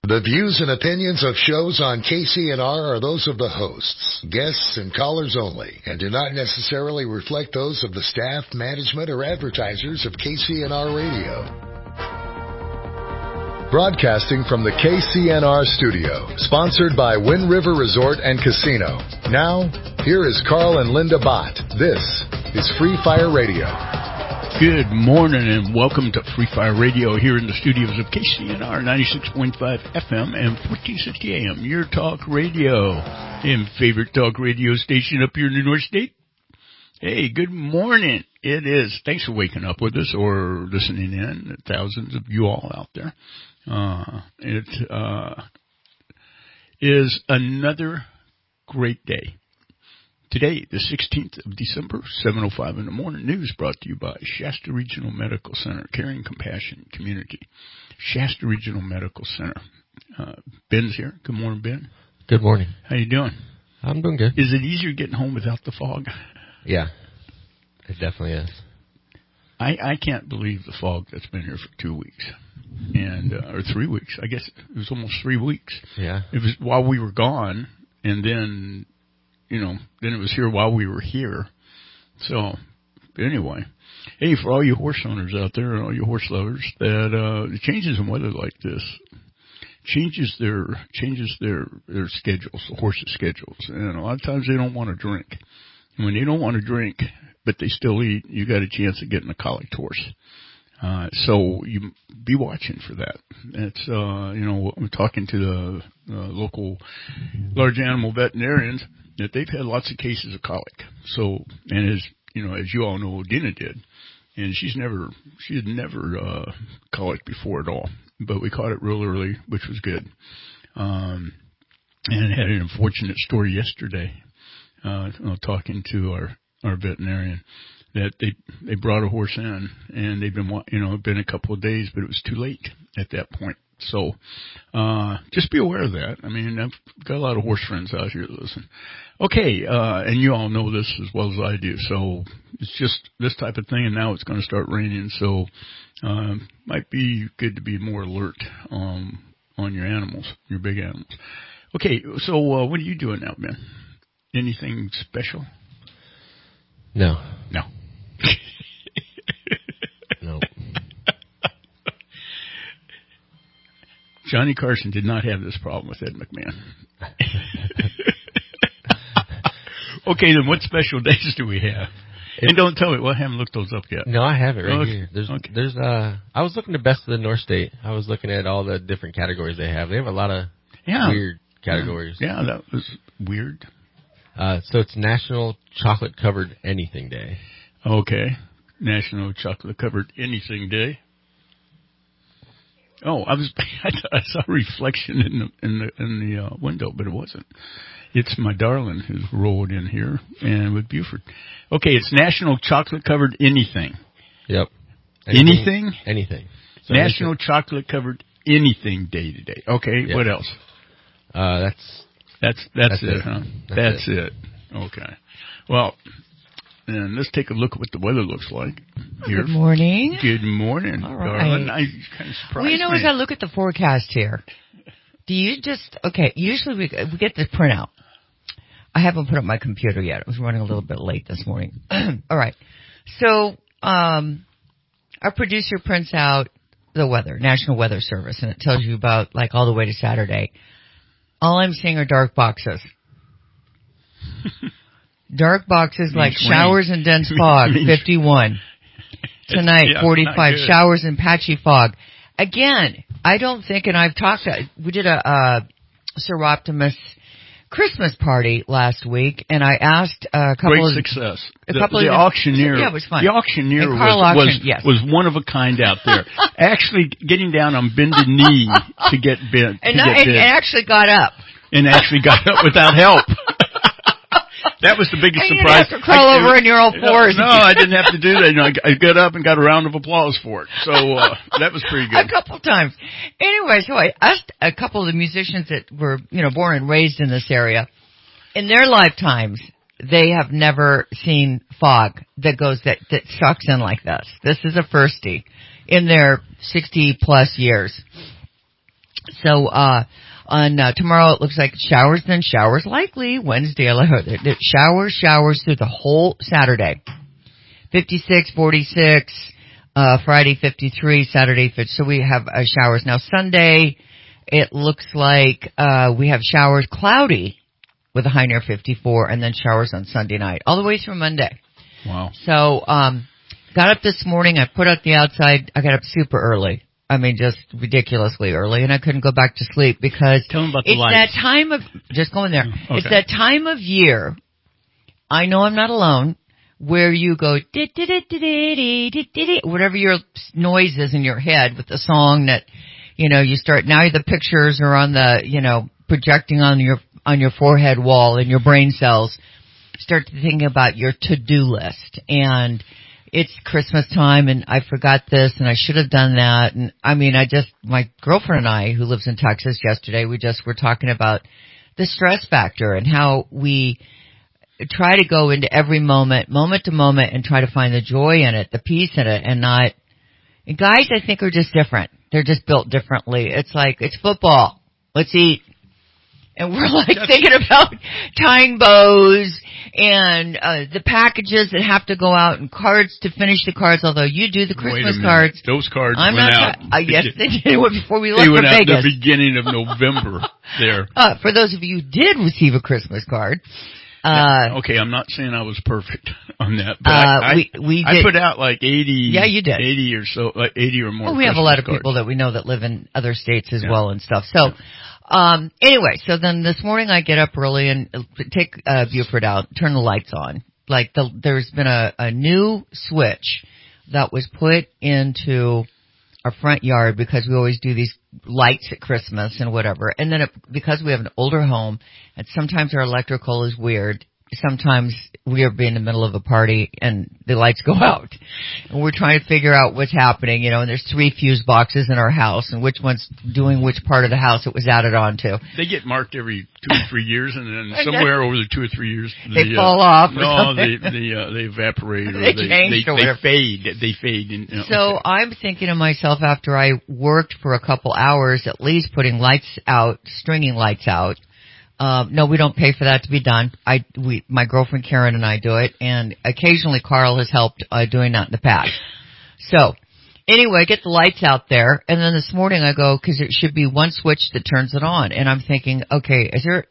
The views and opinions of shows on KCNR are those of the hosts, guests, and callers only, and do not necessarily reflect those of the staff, management, or advertisers of KCNR Radio. Broadcasting from the KCNR studio, sponsored by Wind River Resort and Casino. Now, here is Carl and Linda Bott. This is Free Fire Radio. Good morning and welcome to Free Fire Radio here in the studios of KCNR 96.5 FM and 1460 AM, your talk radio and favorite talk radio station up here in the North State. Hey, good morning. It is. Thanks for waking up with us or listening in, thousands of you all out there. It is another great day. Today, the 16th of December, 7:05 in the morning, news brought to you by Shasta Regional Medical Center, Caring Compassion Community. Shasta Regional Medical Center. Ben's here. Good morning, Ben. Good morning. How you doing? I'm doing good. Is it easier getting home without the fog? Yeah, it definitely is. I can't believe the fog that's been here for 2 weeks, and or 3 weeks. I guess it was almost 3 weeks. Yeah. It was while we were gone, and then... then it was here while we were here. So, anyway. Hey, for all you horse owners out there and all you horse lovers, that the changes in weather like this changes their schedules, the horses' schedules. And a lot of times they don't want to drink. And when they don't want to drink, but they still eat, you got a chance of getting a colicked horse. So you be watching for that. It's, I'm talking to the local large animal veterinarians that they've had lots of cases of colic. So, and as you all know, Dina did. And she had never colic before at all. But we caught it real early, which was good. And had an unfortunate story yesterday, talking to our veterinarian. That they brought a horse in, and they've been, been a couple of days, but it was too late at that point. So, just be aware of that. I mean, I've got a lot of horse friends out here that listen. Okay, and you all know this as well as I do. So, it's just this type of thing, and now it's going to start raining. So, might be good to be more alert, on your animals, your big animals. Okay, so, what are you doing now, Ben? Anything special? No. No. Johnny Carson did not have this problem with Ed McMahon. Okay, then what special days do we have? And don't tell me, well, I haven't looked those up yet. No, I have it right here. There's I was looking at Best of the North State. I was looking at all the different categories they have. They have a lot of weird categories. Yeah, that was weird. So it's National Chocolate Covered Anything Day. Okay. National Chocolate Covered Anything Day. Oh, I saw a reflection in the window, but it wasn't. It's my darling who's rolled in here and with Buford. Okay, it's National Chocolate Covered Anything. Yep. Anything? Anything. So National Chocolate Covered Anything Day today. Okay, yep. What else? That's it, huh? That's it. Okay. Well, and let's take a look at what the weather looks like here. Good morning. Good morning, all right. darling. I kind of surprised me. As I look at the forecast here, do you usually we get the printout. I haven't put up my computer yet. I was running a little bit late this morning. All right. So, our producer prints out the weather, National Weather Service, and it tells you about, all the way to Saturday. All I'm seeing are dark boxes. Dark boxes like showers and dense fog, 51. Tonight, 45, showers and patchy fog. Again, I don't think, and I've talked, we did a Seroptimus Christmas party last week, and I asked a couple of... Great success. The auctioneer... Yeah, it was fun. The auctioneer was one of a kind out there. Actually getting down on bended knee to get bid. And actually got up. And actually got up without help. That was the biggest surprise. You didn't have to crawl over in your old fours. No, I didn't have to do that. I got up and got a round of applause for it. So that was pretty good. A couple times. Anyway, so I asked a couple of the musicians that were, born and raised in this area. In their lifetimes, they have never seen fog that sucks in like this. This is a firstie in their 60-plus years. So, on tomorrow it looks like showers, then showers likely. Wednesday, showers through the whole Saturday. 56, 46, Friday 53, Saturday 50. So we have showers. Now Sunday, it looks like we have showers, cloudy with a high near 54, and then showers on Sunday night, all the way through Monday. Wow. So, got up this morning, I put out the outside, I got up super early. I mean, just ridiculously early, and I couldn't go back to sleep because Tell them about the it's lights. that time of, just going there, Okay. It's that time of year, I know I'm not alone, where you go, whatever your noise is in your head with the song that, you start, now the pictures are on the, projecting on your forehead wall in your brain cells, start thinking about your to-do list, and it's Christmas time, and I forgot this, and I should have done that. And I mean, my girlfriend and I, who lives in Texas, yesterday, we just were talking about the stress factor and how we try to go into every moment to moment, and try to find the joy in it, the peace in it, and not. And guys, I think, are just different. They're just built differently. It's like, it's football. Let's eat. And we're like thinking about tying bows and the packages that have to go out and cards to finish the cards. Although you do the Christmas cards, those cards I'm went not. out. Yes, they did before we left They went for out Vegas. the beginning of November. There. For those of you who did receive a Christmas card. Okay, I'm not saying I was perfect on that, but we did. I put out like 80. Yeah, you did. 80 or so, like 80 or more. Well, we have a lot of Christmas people cards. that we know that live in other states as well and stuff. So. Anyway, so then this morning I get up early and take Buford out, turn the lights on. Like there's been a new switch that was put into our front yard because we always do these lights at Christmas and whatever. And then because we have an older home and sometimes our electrical is weird, sometimes we are in the middle of a party and the lights go out. And we're trying to figure out what's happening, and there's 3 fuse boxes in our house and which one's doing which part of the house it was added onto. They get marked every 2 or 3 years, and then somewhere over the 2 or 3 years they fall off. No, they evaporate or they fade. They fade. And, so I'm thinking to myself, after I worked for a couple hours at least putting lights out, stringing lights out. No, we don't pay for that to be done. My girlfriend Karen and I do it, and occasionally Carl has helped doing that in the past. So, anyway, get the lights out there, and then this morning I go, because it should be one switch that turns it on, and I'm thinking, okay,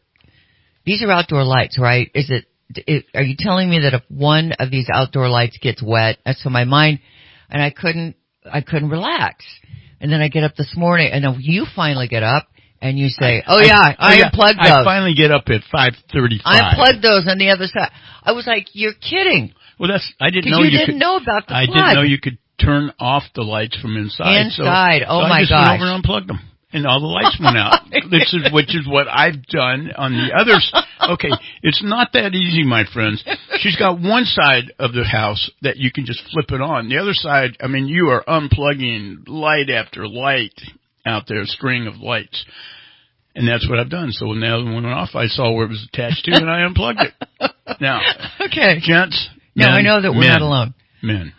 these are outdoor lights, right? Are you telling me that if one of these outdoor lights gets wet, so my mind, and I couldn't relax. And then I get up this morning, and then you finally get up, and you say, I unplugged those. I finally get up at 5:35. I unplugged those on the other side. I was like, you're kidding. Well, I didn't know you didn't know about the plug. I didn't know you could turn off the lights from inside. Inside. So my I just gosh. went over and unplugged them. And all the lights went out. Which is what I've done on the others. Okay, it's not that easy, my friends. She's got one side of the house that you can just flip it on. The other side, I mean, you are unplugging light after light out there, a string of lights. And that's what I've done. So when the other one went off, I saw where it was attached to, and I unplugged it. Now, okay, gents, now I know that we're not alone. Men,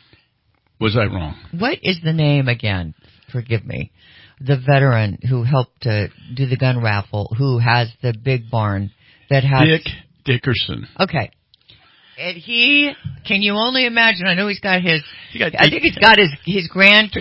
was I wrong? What is the name again? Forgive me. The veteran who helped to do the gun raffle, who has the big barn that has Dick Dickerson. Okay. And can you only imagine? I know he's got I think he's got his grandson.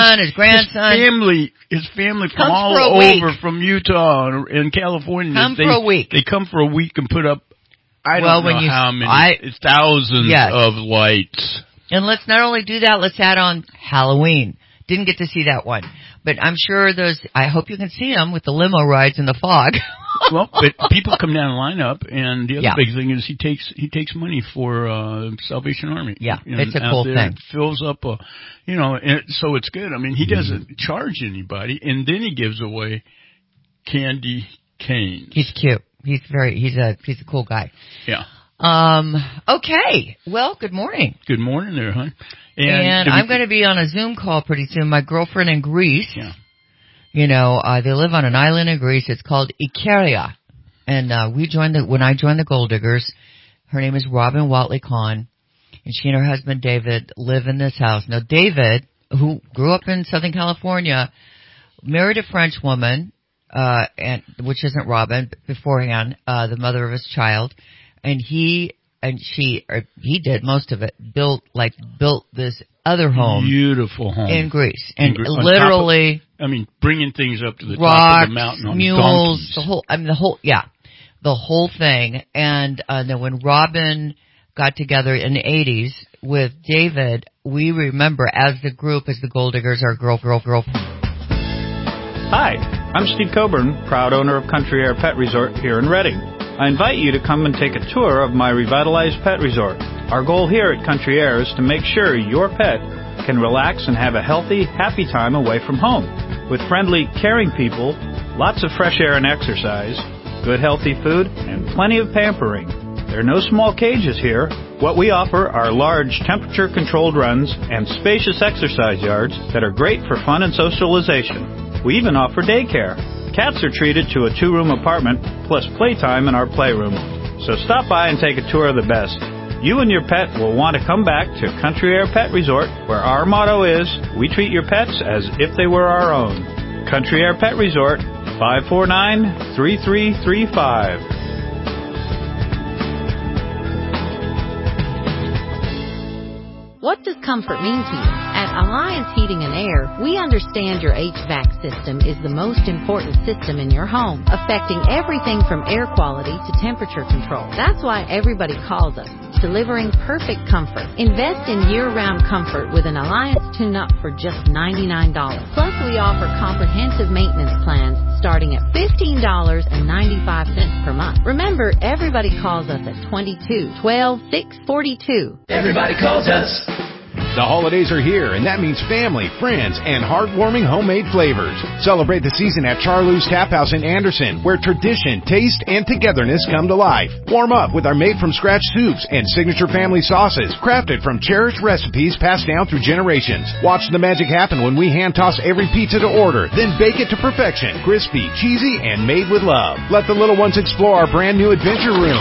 His family from all over, from Utah and California. Come for a week. They come for a week and put up, I don't know how many, it's thousands of lights. And let's not only do that, let's add on Halloween. Didn't get to see that one. But I'm sure I hope you can see them with the limo rides in the fog. Well, but people come down and line up, and the other big thing is he takes money for Salvation Army. Yeah, it's a cool thing. Fills up and so it's good. I mean, he doesn't charge anybody, and then he gives away candy canes. He's cute. He's a cool guy. Yeah. Okay. Well, good morning. Good morning there, hon. And I'm going to be on a Zoom call pretty soon. My girlfriend in Greece. Yeah. They live on an island in Greece. It's called Ikaria. And when I joined the Gold Diggers, her name is Robin Watley Kahn, and she and her husband David live in this house. Now David, who grew up in Southern California, married a French woman, and which isn't Robin, beforehand, the mother of his child, and he did most of it. Built this other home, beautiful home in Greece, and literally, bringing things up to the rocks, top of the mountain on mules, donkeys. the whole thing. And then when Robin got together in the 80s with David, we remember as the Gold Diggers, our girl. Hi, I'm Steve Coburn, proud owner of Country Air Pet Resort here in Redding. I invite you to come and take a tour of my revitalized pet resort. Our goal here at Country Air is to make sure your pet can relax and have a healthy, happy time away from home. With friendly, caring people, lots of fresh air and exercise, good healthy food, and plenty of pampering. There are no small cages here. What we offer are large temperature-controlled runs and spacious exercise yards that are great for fun and socialization. We even offer daycare. Cats are treated to a 2-room apartment plus playtime in our playroom. So stop by and take a tour of the best. You and your pet will want to come back to Country Air Pet Resort, where our motto is, we treat your pets as if they were our own. Country Air Pet Resort, 549-3335. What does comfort mean to you? At Alliance Heating and Air, we understand your HVAC system is the most important system in your home, affecting everything from air quality to temperature control. That's why everybody calls us, delivering perfect comfort. Invest in year-round comfort with an Alliance tune-up for just $99. Plus, we offer comprehensive maintenance plans starting at $15.95 per month. Remember, everybody calls us at 22-12-642. Everybody calls us. The holidays are here, and that means family, friends, and heartwarming homemade flavors. Celebrate the season at Charlou's Tap House in Anderson, where tradition, taste, and togetherness come to life. Warm up with our made-from-scratch soups and signature family sauces, crafted from cherished recipes passed down through generations. Watch the magic happen when we hand-toss every pizza to order, then bake it to perfection, crispy, cheesy, and made with love. Let the little ones explore our brand-new adventure room,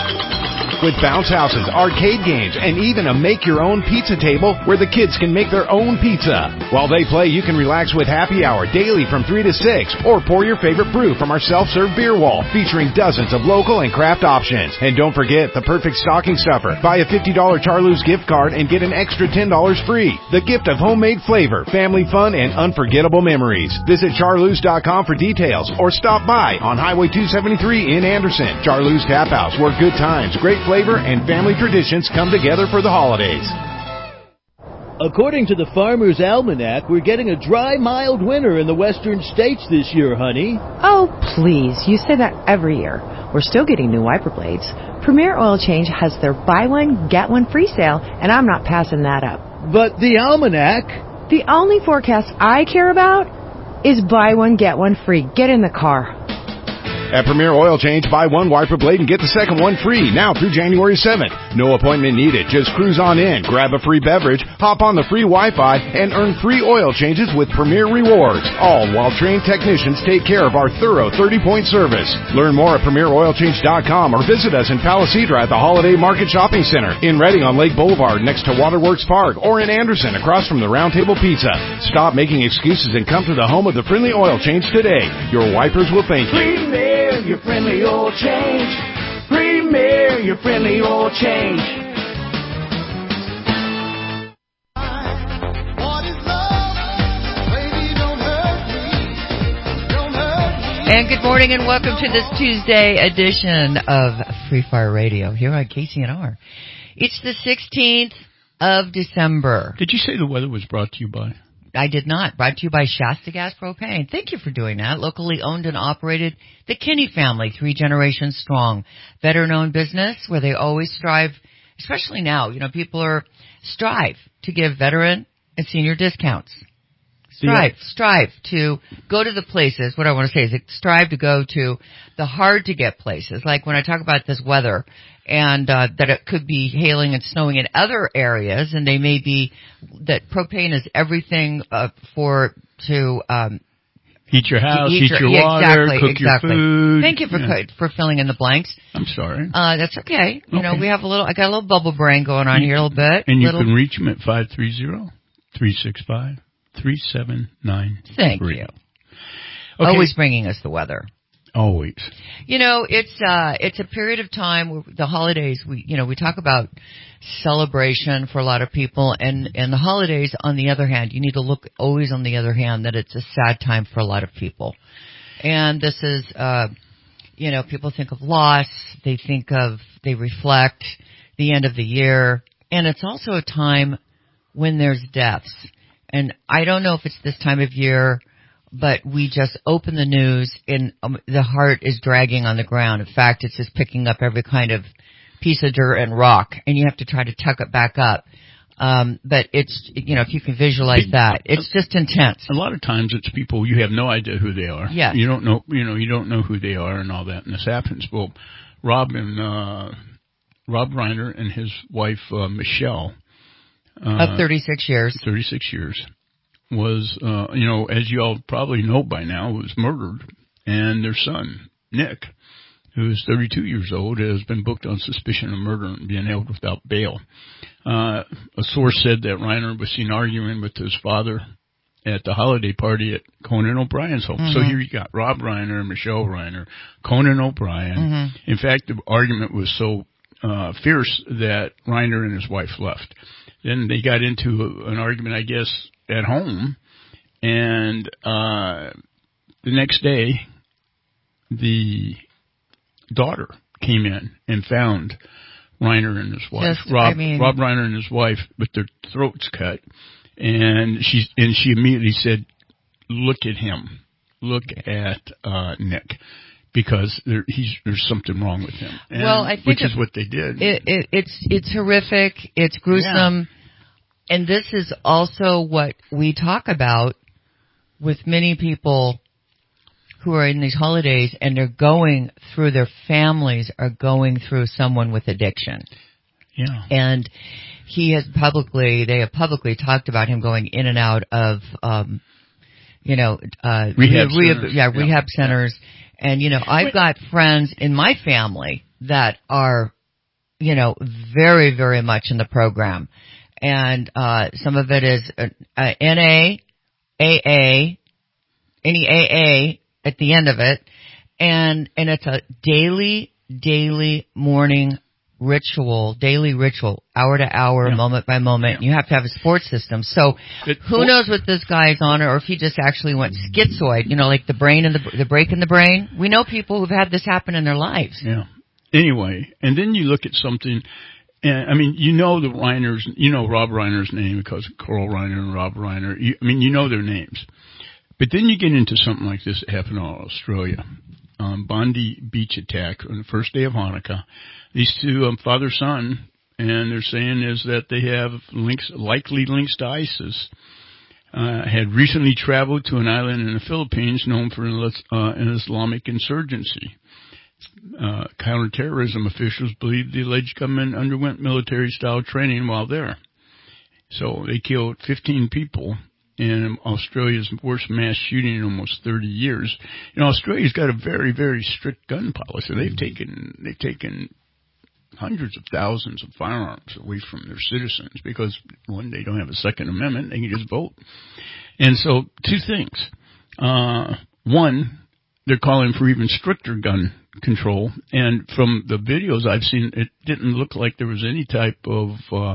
with bounce houses, arcade games, and even a make-your-own pizza table where the kids can make their own pizza. While they play, you can relax with happy hour daily from 3 to 6, or pour your favorite brew from our self-serve beer wall, featuring dozens of local and craft options. And don't forget the perfect stocking stuffer. Buy a $50 Charlou's gift card and get an extra $10 free. The gift of homemade flavor, family fun, and unforgettable memories. Visit charloos.com for details, or stop by on Highway 273 in Anderson. Charlou's Tap House, where good times, great flavor, and family traditions come together for the holidays. According to the Farmer's Almanac, we're getting a dry, mild winter in the western states this year, honey. Oh, please. You say that every year. We're still getting new wiper blades. Premier Oil Change has their buy one, get one free sale, and I'm not passing that up. But the Almanac... The only forecast I care about is buy one, get one free. Get in the car. At Premier Oil Change, buy one wiper blade and get the second one free, now through January 7th. No appointment needed. Just cruise on in, grab a free beverage, hop on the free Wi-Fi, and earn free oil changes with Premier Rewards, all while trained technicians take care of our thorough 30-point service. Learn more at PremierOilChange.com or visit us in Palisadra at the Holiday Market Shopping Center, in Redding on Lake Boulevard next to Waterworks Park, or in Anderson across from the Round Table Pizza. Stop making excuses and come to the home of the friendly oil change today. Your wipers will thank you. Your friendly oil change. Premier, your friendly oil change. And good morning and welcome to this Tuesday edition of Free Fire Radio here on KCNR. It's the 16th of December. Did you say the weather was brought to you by? I did not. Brought to you by Shasta Gas Propane. Thank you for doing that. Locally owned and operated, the Kinney family, 3 generations strong. Veteran-owned business where they always strive, especially now, people strive to give veteran and senior discounts. Strive to go to the places, what I want to say is strive to go to the hard-to-get places. Like when I talk about this weather and that it could be hailing and snowing in other areas, and they may be that propane is everything to heat your house, heat your water, cook your food. Thank you for filling in the blanks. I'm sorry. That's okay. We have I got a little bubble brain going on here a little bit. And you can reach them at 530-365-3793. Thank you. Okay. Always bringing us the weather. Always. You know, it's a period of time where the holidays, we talk about celebration for a lot of people, and the holidays, on the other hand, you need to look always on the other hand that it's a sad time for a lot of people. And this is, people think of loss, they reflect the end of the year, and it's also a time when there's deaths. And I don't know if it's this time of year, but we just open the news and the heart is dragging on the ground. In fact, it's just picking up every kind of piece of dirt and rock, and you have to try to tuck it back up. But it's, if you can visualize that, it's just intense. A lot of times it's people you have no idea who they are. Yes. You don't know, you don't know who they are and all that, and this happens. Well, Rob Reiner and his wife, Michelle, of 36 years. 36 years. Was, as you all probably know by now, was murdered. And their son, Nick, who is 32 years old, has been booked on suspicion of murder and being held without bail. A source said that Reiner was seen arguing with his father at the holiday party at Conan O'Brien's home. Mm-hmm. So here you got Rob Reiner, Michelle Reiner, Conan O'Brien. Mm-hmm. In fact, the argument was so fierce that Reiner and his wife left. Then they got into an argument, I guess, at home, and the next day, the daughter came in and found Reiner and his wife, Rob Reiner and his wife, with their throats cut, and she immediately said, "Look at him, look at Nick." Because there's something wrong with him. And, well, I think which is what they did. It's horrific. It's gruesome. Yeah. And this is also what we talk about with many people who are in these holidays, and their families are going through someone with addiction. Yeah. And they have publicly talked about him going in and out of, rehab centers. And, I've got friends in my family that are, very, very much in the program. And some of it is NA, AA, any AA at the end of it. And it's a daily morning daily ritual, hour to hour, moment by moment. Yeah. You have to have a support system. So who knows what this guy's on, or if he just actually went schizoid, like the brain and the break in the brain. We know people who've had this happen in their lives. Yeah. Anyway, and then you look at something, and the Reiners, Rob Reiner's name because of Carl Reiner and Rob Reiner. You know their names. But then you get into something like this that happened in Australia. Bondi beach attack on the first day of Hanukkah. These two, father-son, and they're saying is that they have likely links to ISIS, had recently traveled to an island in the Philippines known for an Islamic insurgency. Counterterrorism officials believe the alleged gunmen underwent military-style training while there. So they killed 15 people in Australia's worst mass shooting in almost 30 years. Australia's got a very, very strict gun policy. They've taken hundreds of thousands of firearms away from their citizens because, one, they don't have a Second Amendment. They can just vote. And so, two things. One, they're calling for even stricter gun control. And from the videos I've seen, it didn't look like there was any type of,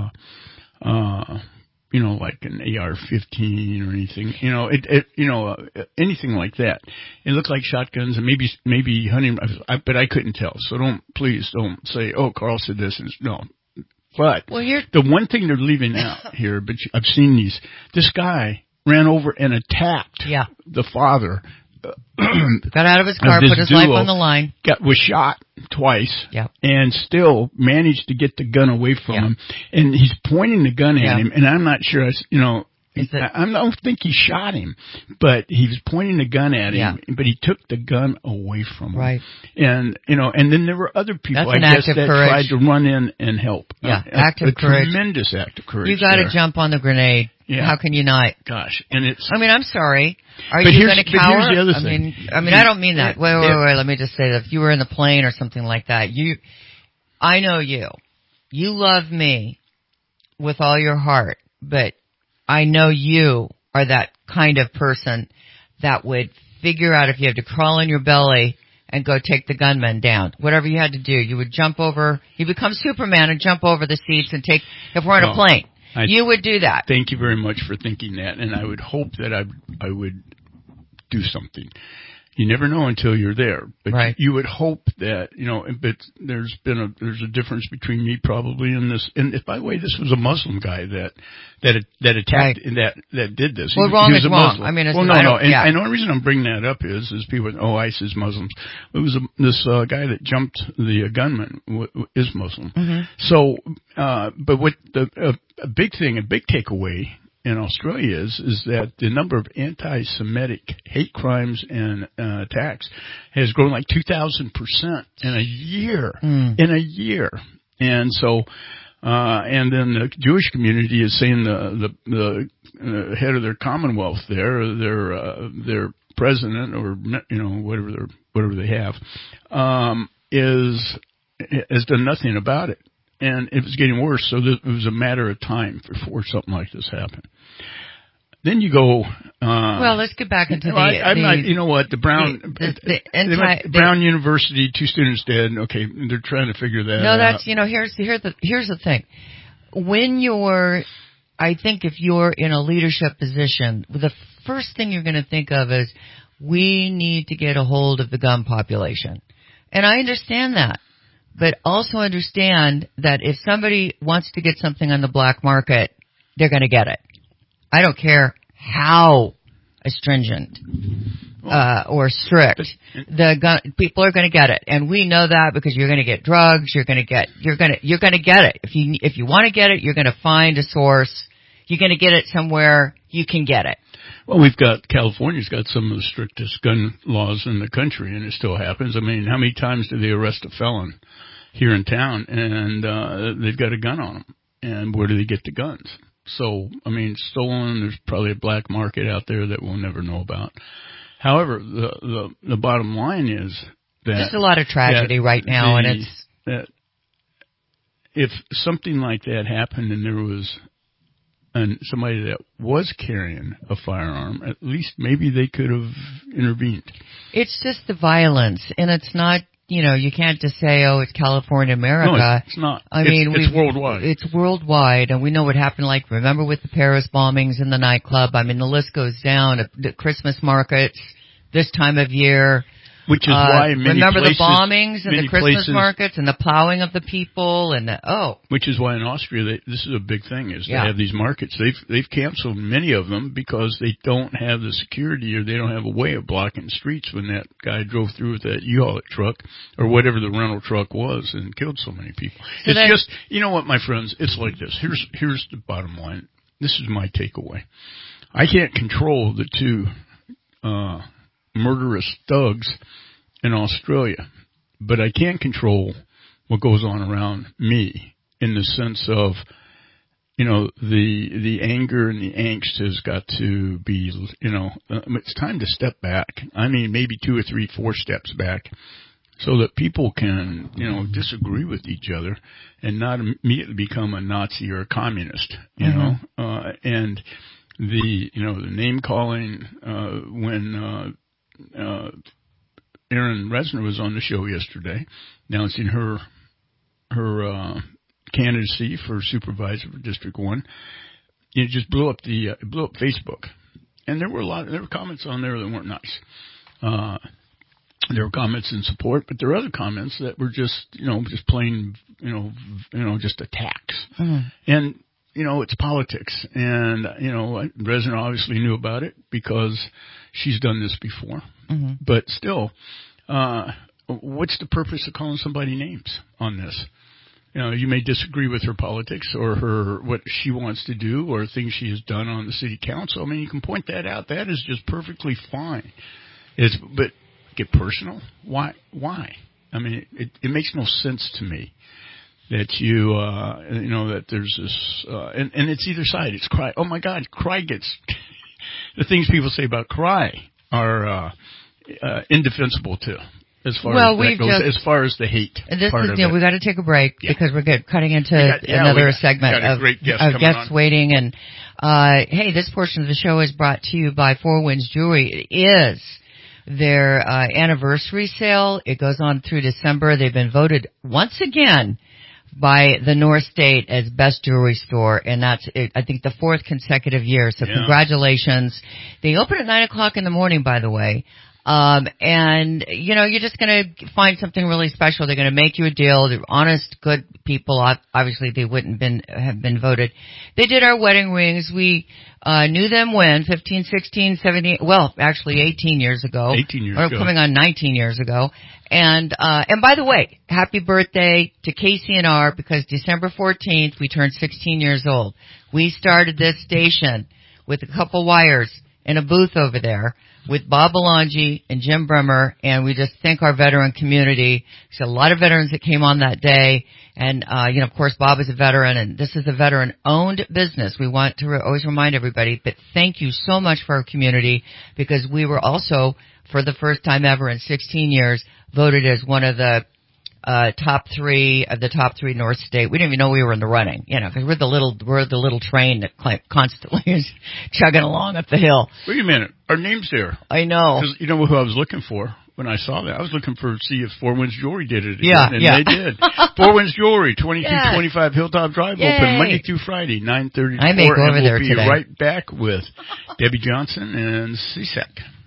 like an AR-15 or anything, anything like that. It looked like shotguns and maybe hunting, but I couldn't tell. So please don't say, oh, Carl said this. No. But the one thing they're leaving out here, but I've seen this guy ran over and attacked the father. Got out of his car, put his life on the line. Was shot twice, and still managed to get the gun away from him. And he's pointing the gun at him, and I'm not sure, I don't think he shot him, but he was pointing the gun at him, but he took the gun away from him. Right. And, and then there were other people, I guess, that tried to run in and help. Yeah, act of courage. Tremendous act of courage. You gotta jump on the grenade. Yeah. How can you not? Gosh, and it's... I'm sorry. Are you going to cower? Here's the other thing. I don't mean that. Wait. Let me just say that if you were in the plane or something like that, I know you. You love me with all your heart, but I know you are that kind of person that would figure out if you had to crawl on your belly and go take the gunman down. Whatever you had to do, you would jump over. You become Superman and jump over the seats and take. If we're on a plane, you would do that. Thank you very much for thinking that, and I would hope that I would do something. You never know until you're there, but right. You would hope that, but there's a difference between me probably in this. And by the way, this was a Muslim guy that attacked, right. that did this. Well, wrong is wrong. I mean, no. And the only reason I'm bringing that up is people, ICE is Muslims. It was this guy that jumped the gunman is Muslim. Mm-hmm. So, but what a big takeaway in Australia is that the number of anti-Semitic hate crimes and attacks has grown like 2,000% in a year. In a year, and so and then the Jewish community is saying the head of their Commonwealth their president or whatever they have has done nothing about it. And it was getting worse, so it was a matter of time before something like this happened. Then you go. Well, let's get back into the Brown University, 2 students dead. Okay, they're trying to figure that out. No, that's here's the thing. I think if you're in a leadership position, the first thing you're going to think of is we need to get a hold of the gun population, and I understand that. But also understand that if somebody wants to get something on the black market, they're going to get it. I don't care how stringent or strict people are going to get it, and we know that because you're going to get drugs. You're going to get it. If you want to get it, you're going to find a source. You're going to get it somewhere. You can get it. Well, California's got some of the strictest gun laws in the country, and it still happens. I mean, how many times do they arrest a felon here in town, and they've got a gun on them? And where do they get the guns? So, I mean, stolen, there's probably a black market out there that we'll never know about. However, the bottom line is that there's a lot of tragedy right now, and if something like that happened and there was somebody that was carrying a firearm, at least maybe they could have intervened. It's just the violence, and it's not, you can't just say, oh, it's California, America. No, it's not. It's worldwide. It's worldwide, and we know what happened, remember with the Paris bombings in the nightclub? I mean, the list goes down. The Christmas markets, this time of year. Which is why remember the bombings and the Christmas markets and the plowing of the people Which is why in Austria this is a big thing is to have these markets. They've canceled many of them because they don't have the security or they don't have a way of blocking streets when that guy drove through with that U-Haul truck or whatever the rental truck was and killed so many people. So it's just what, my friends, it's like this. Here's the bottom line. This is my takeaway. I can't control the 2 murderous thugs in Australia, but I can't control what goes on around me in the sense of, the anger and the angst has got to be, it's time to step back. I mean, maybe 2 or 3, 4 steps back so that people can, disagree with each other and not immediately become a Nazi or a communist, know, and the name calling, when, Erin Resner was on the show yesterday announcing her candidacy for supervisor for District 1. It just blew up Facebook. And there were comments on there that weren't nice. There were comments in support, but there were other comments that were just plain, just attacks. And it's politics. And, Resner obviously knew about it because she's done this before. But still, what's the purpose of calling somebody names on this? You may disagree with her politics or what she wants to do or things she has done on the city council. I mean, you can point that out. That is just perfectly fine. But get personal? Why? I mean, it makes no sense to me that that there's this, and it's either side. It's cry. Oh my God, cry gets, the things people say about cry are, indefensible too. As far as the hate part of it. We got to take a break because we're cutting into another segment of guests waiting. And hey, this portion of the show is brought to you by Four Winds Jewelry. It is their anniversary sale. It goes on through December. They've been voted once again by the North State as best jewelry store, and that's, I think, the 4th consecutive year. So congratulations. They open at 9:00 in the morning, by the way. And, you know, you're just going to find something really special. They're going to make you a deal. They're honest, good people. Obviously, they wouldn't have been voted. They did our wedding rings. We knew them when? 15, 16, 17, well, actually 18 years ago. 18 years ago. Coming on 19 years ago. And by the way, happy birthday to KCNR, because December 14th, we turned 16 years old. We started this station with a couple wires in a booth over there with Bob Belangi and Jim Bremer, and we just thank our veteran community. There's a lot of veterans that came on that day, and, you know, of course, Bob is a veteran, and this is a veteran-owned business. We want to always remind everybody, but thank you so much for our community, because we were also, for the first time ever in 16 years, voted as one of the top 3 of the top 3 North State. We didn't even know we were in the running, you know, because we're the little train that constantly is chugging along up the hill. Wait a minute, our name's there. I know. Because you know who I was looking for when I saw that? I was looking for see if Four Winds Jewelry did it again, and they did. Four Winds Jewelry, 2225 Hilltop Drive, open Monday through Friday, 9:30 to 4. I may go over there today. We'll be right back with Debbie Johnson and CSEC.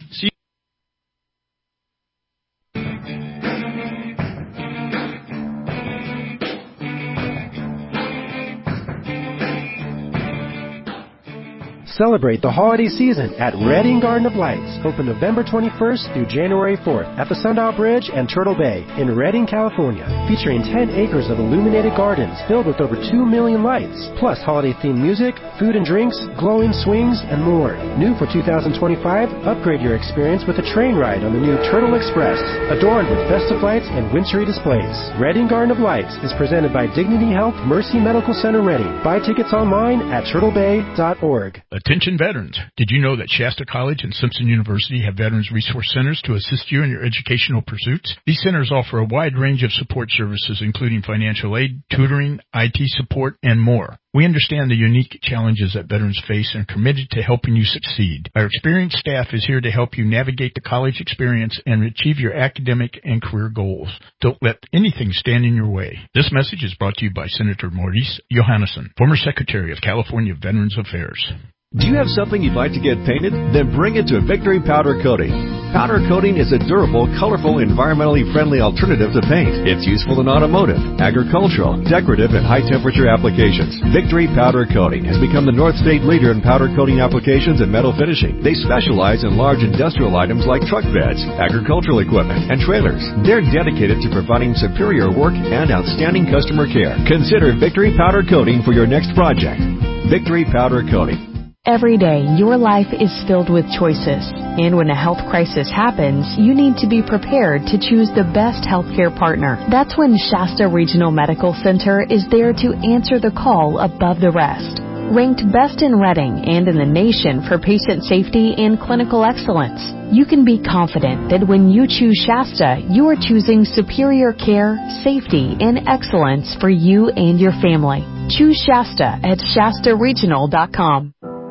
Celebrate the holiday season at Redding Garden of Lights, open November 21st through January 4th at the Sundial Bridge and Turtle Bay in Redding, California, featuring 10 acres of illuminated gardens filled with over 2 million lights, plus holiday-themed music, food and drinks, glowing swings, and more. New for 2025, upgrade your experience with a train ride on the new Turtle Express, adorned with festive lights and wintry displays. Redding Garden of Lights is presented by Dignity Health Mercy Medical Center Redding. Buy tickets online at turtlebay.org. Attention veterans. Did you know that Shasta College and Simpson University have Veterans Resource Centers to assist you in your educational pursuits? These centers offer a wide range of support services, including financial aid, tutoring, IT support, and more. We understand the unique challenges that veterans face and are committed to helping you succeed. Our experienced staff is here to help you navigate the college experience and achieve your academic and career goals. Don't let anything stand in your way. This message is brought to you by Senator Maurice Johannesson, former Secretary of California Veterans Affairs. Do you have something you'd like to get painted? Then bring it to Victory Powder Coating. Powder coating is a durable, colorful, environmentally friendly alternative to paint. It's useful in automotive, agricultural, decorative, and high-temperature applications. Victory Powder Coating has become the North State leader in powder coating applications and metal finishing. They specialize in large industrial items like truck beds, agricultural equipment, and trailers. They're dedicated to providing superior work and outstanding customer care. Consider Victory Powder Coating for your next project. Victory Powder Coating. Every day, your life is filled with choices. And when a health crisis happens, you need to be prepared to choose the best healthcare partner. That's when Shasta Regional Medical Center is there to answer the call above the rest. Ranked best in Redding and in the nation for patient safety and clinical excellence, you can be confident that when you choose Shasta, you are choosing superior care, safety, and excellence for you and your family. Choose Shasta at shastaregional.com.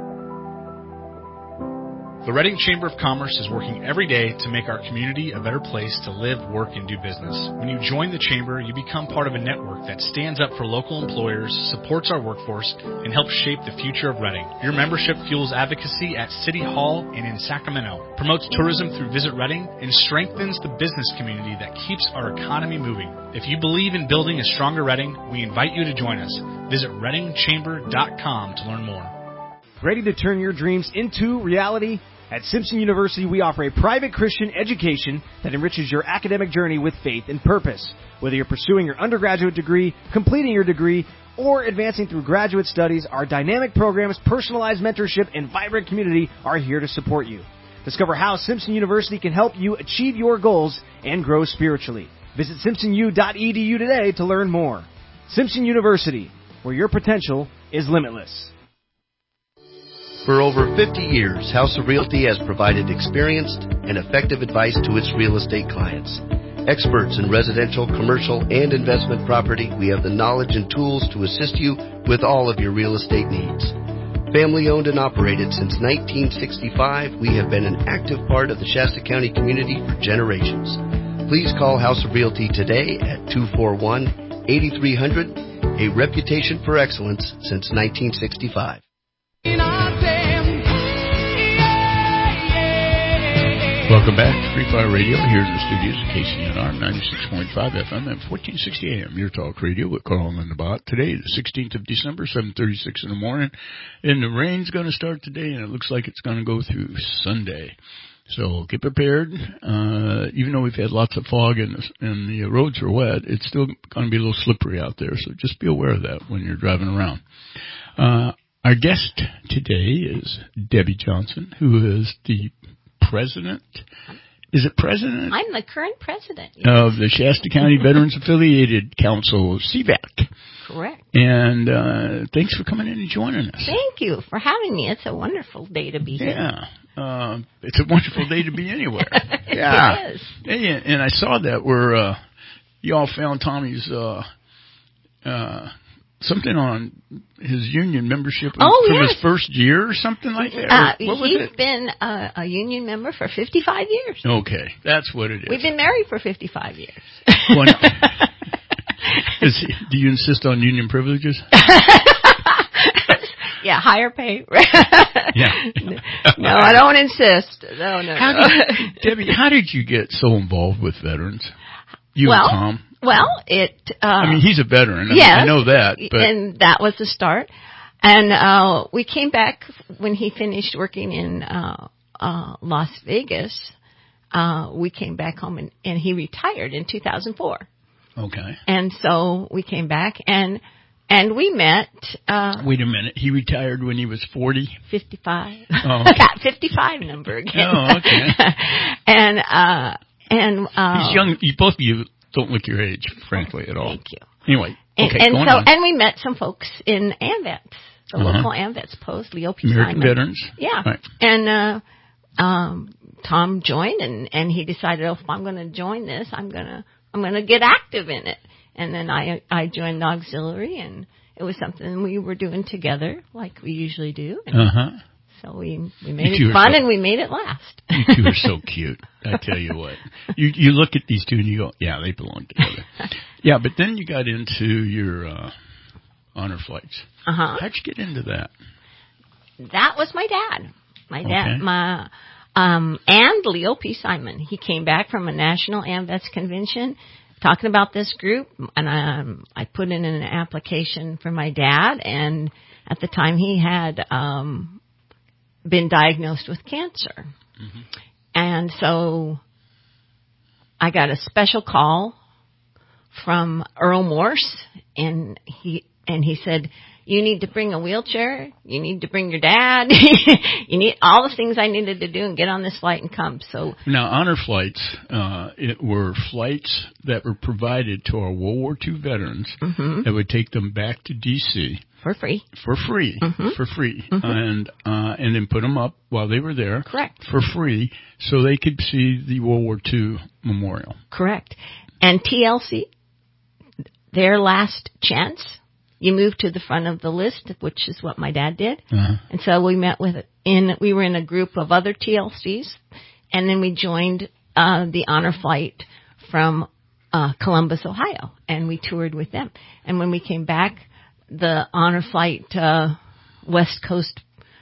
The Redding Chamber of Commerce is working every day to make our community a better place to live, work, and do business. When you join the Chamber, you become part of a network that stands up for local employers, supports our workforce, and helps shape the future of Redding. Your membership fuels advocacy at City Hall and in Sacramento, promotes tourism through Visit Redding, and strengthens the business community that keeps our economy moving. If you believe in building a stronger Redding, we invite you to join us. Visit reddingchamber.com to learn more. Ready to turn your dreams into reality? At Simpson University, we offer a private Christian education that enriches your academic journey with faith and purpose. Whether you're pursuing your undergraduate degree, completing your degree, or advancing through graduate studies, our dynamic programs, personalized mentorship, and vibrant community are here to support you. Discover how Simpson University can help you achieve your goals and grow spiritually. Visit simpsonu.edu today to learn more. Simpson University, where your potential is limitless. For over 50 years, House of Realty has provided experienced and effective advice to its real estate clients. Experts in residential, commercial, and investment property, we have the knowledge and tools to assist you with all of your real estate needs. Family owned and operated since 1965, we have been an active part of the Shasta County community for generations. Please call House of Realty today at 241-8300, a reputation for excellence since 1965. Welcome back to Free Fire Radio. Here in the studios of KCNR 96.5 FM and 1460 AM. Your talk radio with Carl and Linda Bott. Today, the 16th of December, 7:36 in the morning. And the rain's going to start today, and it looks like it's going to go through Sunday. So get prepared. Even though we've had lots of fog and the roads are wet, it's still going to be a little slippery out there. So just be aware of that when you're driving around. Our guest today is Debbie Johnson, who is the president. Is it president? I'm the current president. Yes. Of the Shasta County Veterans Affiliated Council, CVAC. Correct. And thanks for coming in and joining us. Thank you for having me. It's a wonderful day to be here. Yeah. It's a wonderful day to be anywhere. Yeah. It is. And I saw that where y'all found Tommy's something on his union membership from his first year or something like that. He's been a union member for 55 years. Okay, that's what it is. We've been married for 55 years. Do you insist on union privileges? Yeah, higher pay. Yeah. No, I don't insist. No. Debbie, how did you get so involved with veterans? You and Tom? Well, I mean, he's a veteran. Yes, I know that. But. And that was the start. And we came back when he finished working in Las Vegas. We came back home, and he retired in 2004. Okay. And so we came back, and we met. Wait a minute. He retired when he was 40? 55. Oh, okay. That 55 number again. Oh, okay. And he's young. Both of you don't look your age, frankly, at all. Thank you. Anyway, okay, and we met some folks in AMVETS, the local AMVETS post, Leo P. American Simon. Veterans. Yeah. Right. And Tom joined, and he decided, if I'm going to join this, I'm going to get active in it. And then I joined the auxiliary, and it was something we were doing together, like we usually do. And so we made it fun, and we made it last. You two are so cute. I tell you what. You look at these two and you go, yeah, they belong together. Yeah, but then you got into your honor flights. How'd you get into that? That was my dad. And Leo P. Simon. He came back from a national AMVETS convention talking about this group, and I put in an application for my dad, and at the time he had been diagnosed with cancer. Mm-hmm. And so I got a special call from Earl Morse, and he said, you need to bring a wheelchair, you need to bring your dad, you need all the things I needed to do and get on this flight and come. So now, honor flights, it were flights that were provided to our World War II veterans that would take them back to D.C. For free. Mm-hmm. And then put them up while they were there. Correct. For free, so they could see the World War II memorial. Correct. And TLC, their last chance, you move to the front of the list, which is what my dad did. And so we met we were in a group of other TLCs, and then we joined the honor flight from Columbus, Ohio, and we toured with them. And when we came back, the honor flight West Coast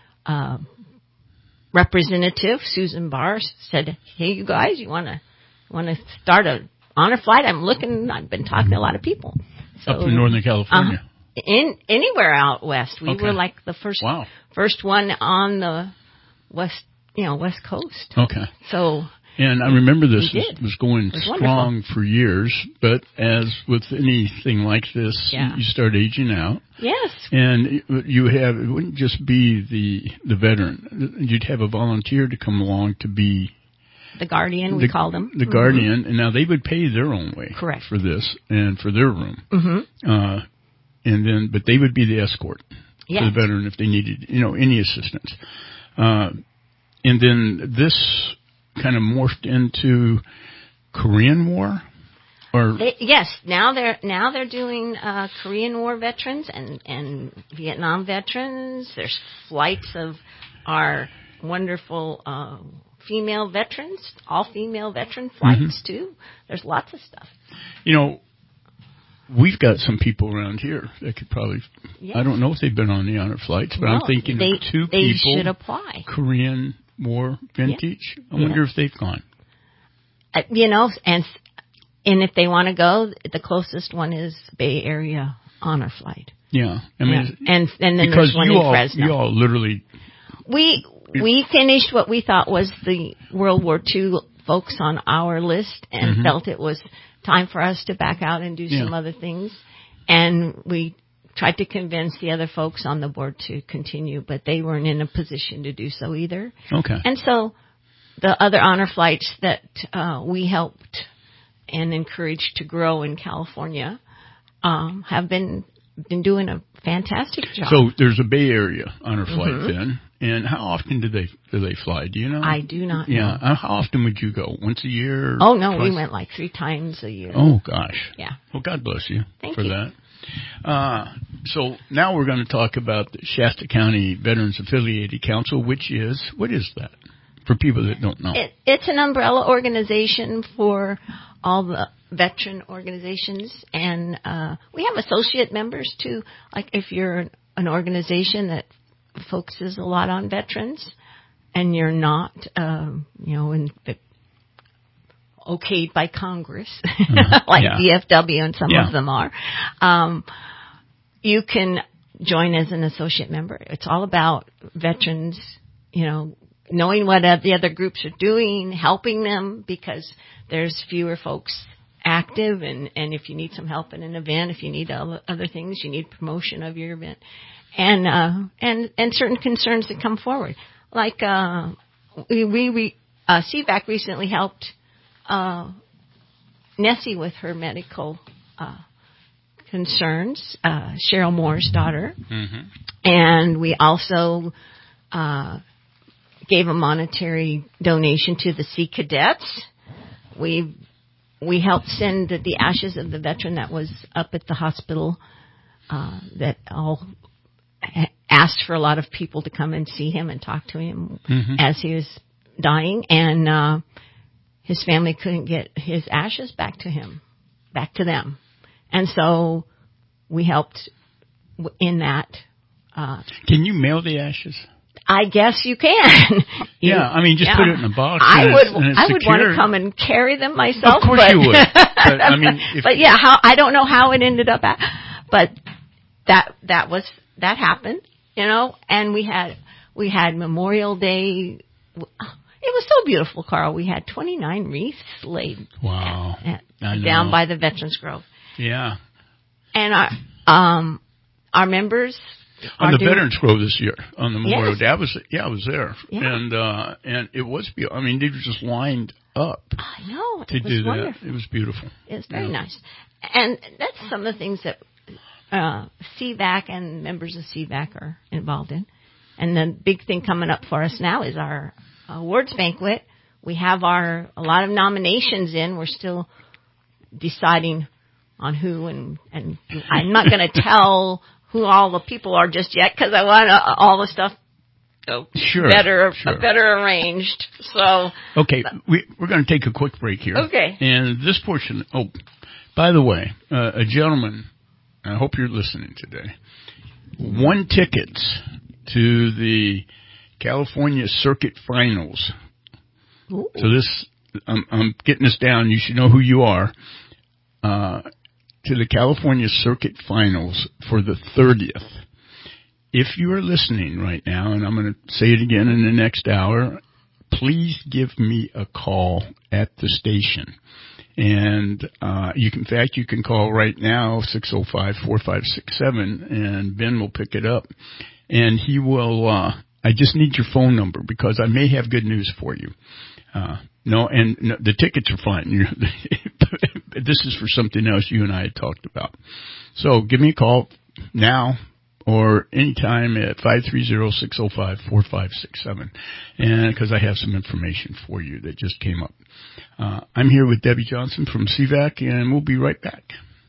representative Susan Barr said, "Hey, you guys, you want to start a honor flight? I've been talking to a lot of people." So, up in Northern California. In anywhere out west, we were like the first one on the west coast. Okay. So. And I remember this was going strong for years, but as with anything like this, you start aging out. Yes. And it wouldn't just be the veteran. You'd have a volunteer to come along to be the guardian, we called them. The guardian, and now they would pay their own way. Correct. For this and for their room. But they would be the escort for the veteran if they needed, any assistance. And then this kind of morphed into Korean War? Or yes, now they're doing Korean War veterans and Vietnam veterans. There's flights of our wonderful female veterans, all female veteran flights too. There's lots of stuff. You know, we've got some people around here that could probably. Yes. I don't know if they've been on the honor flights, but I'm thinking of two they people. Should apply. Korean War vintage. Yeah. I wonder if they've gone. You know, and if they want to go, the closest one is Bay Area honor flight. Yeah, I mean, and then there's one in Fresno. You all literally. We finished what we thought was the World War II folks on our list and felt it was time for us to back out and do some other things. And we tried to convince the other folks on the board to continue, but they weren't in a position to do so either. Okay. And so the other honor flights that we helped and encouraged to grow in California have been doing a fantastic job. So there's a Bay Area honor flight then. And how often do they fly? Do you know? I do not know. Yeah. How often would you go? Once a year? Oh, no. Twice? We went like 3 times a year. Oh, gosh. Yeah. Well, God bless you for you. that. So now we're going to talk about the Shasta County Veterans Affiliated Council, what is that for people that don't know? It's an umbrella organization for all the veteran organizations. And we have associate members, too. Like if you're an organization that focuses a lot on veterans, and you're not, okayed by Congress, like VFW, and some of them are. You can join as an associate member. It's all about veterans, knowing what the other groups are doing, helping them, because there's fewer folks active, and if you need some help in an event, if you need other things, you need promotion of your event. And certain concerns that come forward. Like, CVAC recently helped, Nessie with her medical, concerns, Cheryl Moore's daughter. And we also, gave a monetary donation to the Sea Cadets. We helped send the ashes of the veteran that was up at the hospital, that all asked for a lot of people to come and see him and talk to him as he was dying, and his family couldn't get his ashes back to them, and so we helped in that. Can you mail the ashes? I guess you can. Yeah, I mean, just put it in a box. I would want to come and carry them myself. Of course you would. But I mean, I don't know how it ended up but that happened, and we had Memorial Day. It was so beautiful, Carl. We had 29 wreaths laid. Wow. Down by the Veterans Grove. Yeah. And our members on the Veterans Grove this year on the Memorial Day. I was there. Yeah. And it was beautiful. I mean, they were just lined up. I know. To do that. It was beautiful. It was very nice. And that's some of the things that CVAC and members of CVAC are involved in. And the big thing coming up for us now is our awards banquet. We have a lot of nominations in. We're still deciding on who, and I'm not going to tell who all the people are just yet, because I want all the stuff better arranged. So okay, we're going to take a quick break here. Okay. And this portion. Oh, by the way, a gentleman. I hope you're listening today. Won tickets to the California Circuit Finals. Ooh. So this, I'm getting this down. You should know who you are. To the California Circuit Finals for the 30th. If you are listening right now, and I'm going to say it again in the next hour, please give me a call at the station. And you can call right now, 605-4567, and Ben will pick it up. And he will, I just need your phone number because I may have good news for you. The tickets are fine. This is for something else you and I had talked about. So give me a call now or anytime at 530-605-4567. And because I have some information for you that just came up. I'm here with Debbie Johnson from CVAC, and we'll be right back.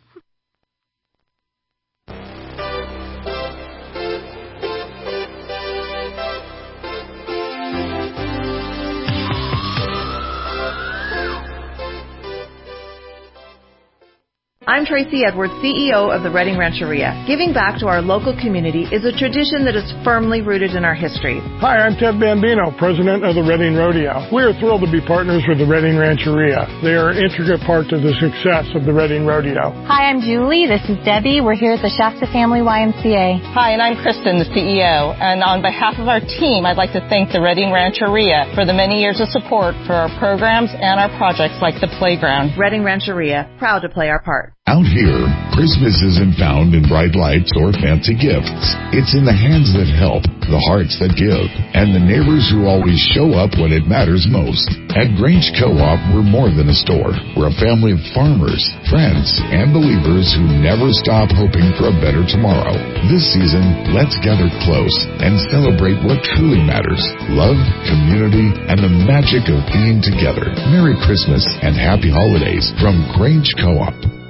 I'm Tracy Edwards, CEO of the Redding Rancheria. Giving back to our local community is a tradition that is firmly rooted in our history. Hi, I'm Ted Bambino, President of the Redding Rodeo. We are thrilled to be partners with the Redding Rancheria. They are an intricate part of the success of the Redding Rodeo. Hi, I'm Julie. This is Debbie. We're here at the Shasta Family YMCA. Hi, and I'm Kristen, the CEO. And on behalf of our team, I'd like to thank the Redding Rancheria for the many years of support for our programs and our projects like the playground. Redding Rancheria, proud to play our part. Out here, Christmas isn't found in bright lights or fancy gifts. It's in the hands that help, the hearts that give, and the neighbors who always show up when it matters most. At Grange Co-op, we're more than a store. We're a family of farmers, friends, and believers who never stop hoping for a better tomorrow. This season, let's gather close and celebrate what truly matters: love, community, and the magic of being together. Merry Christmas and Happy Holidays from Grange Co-op.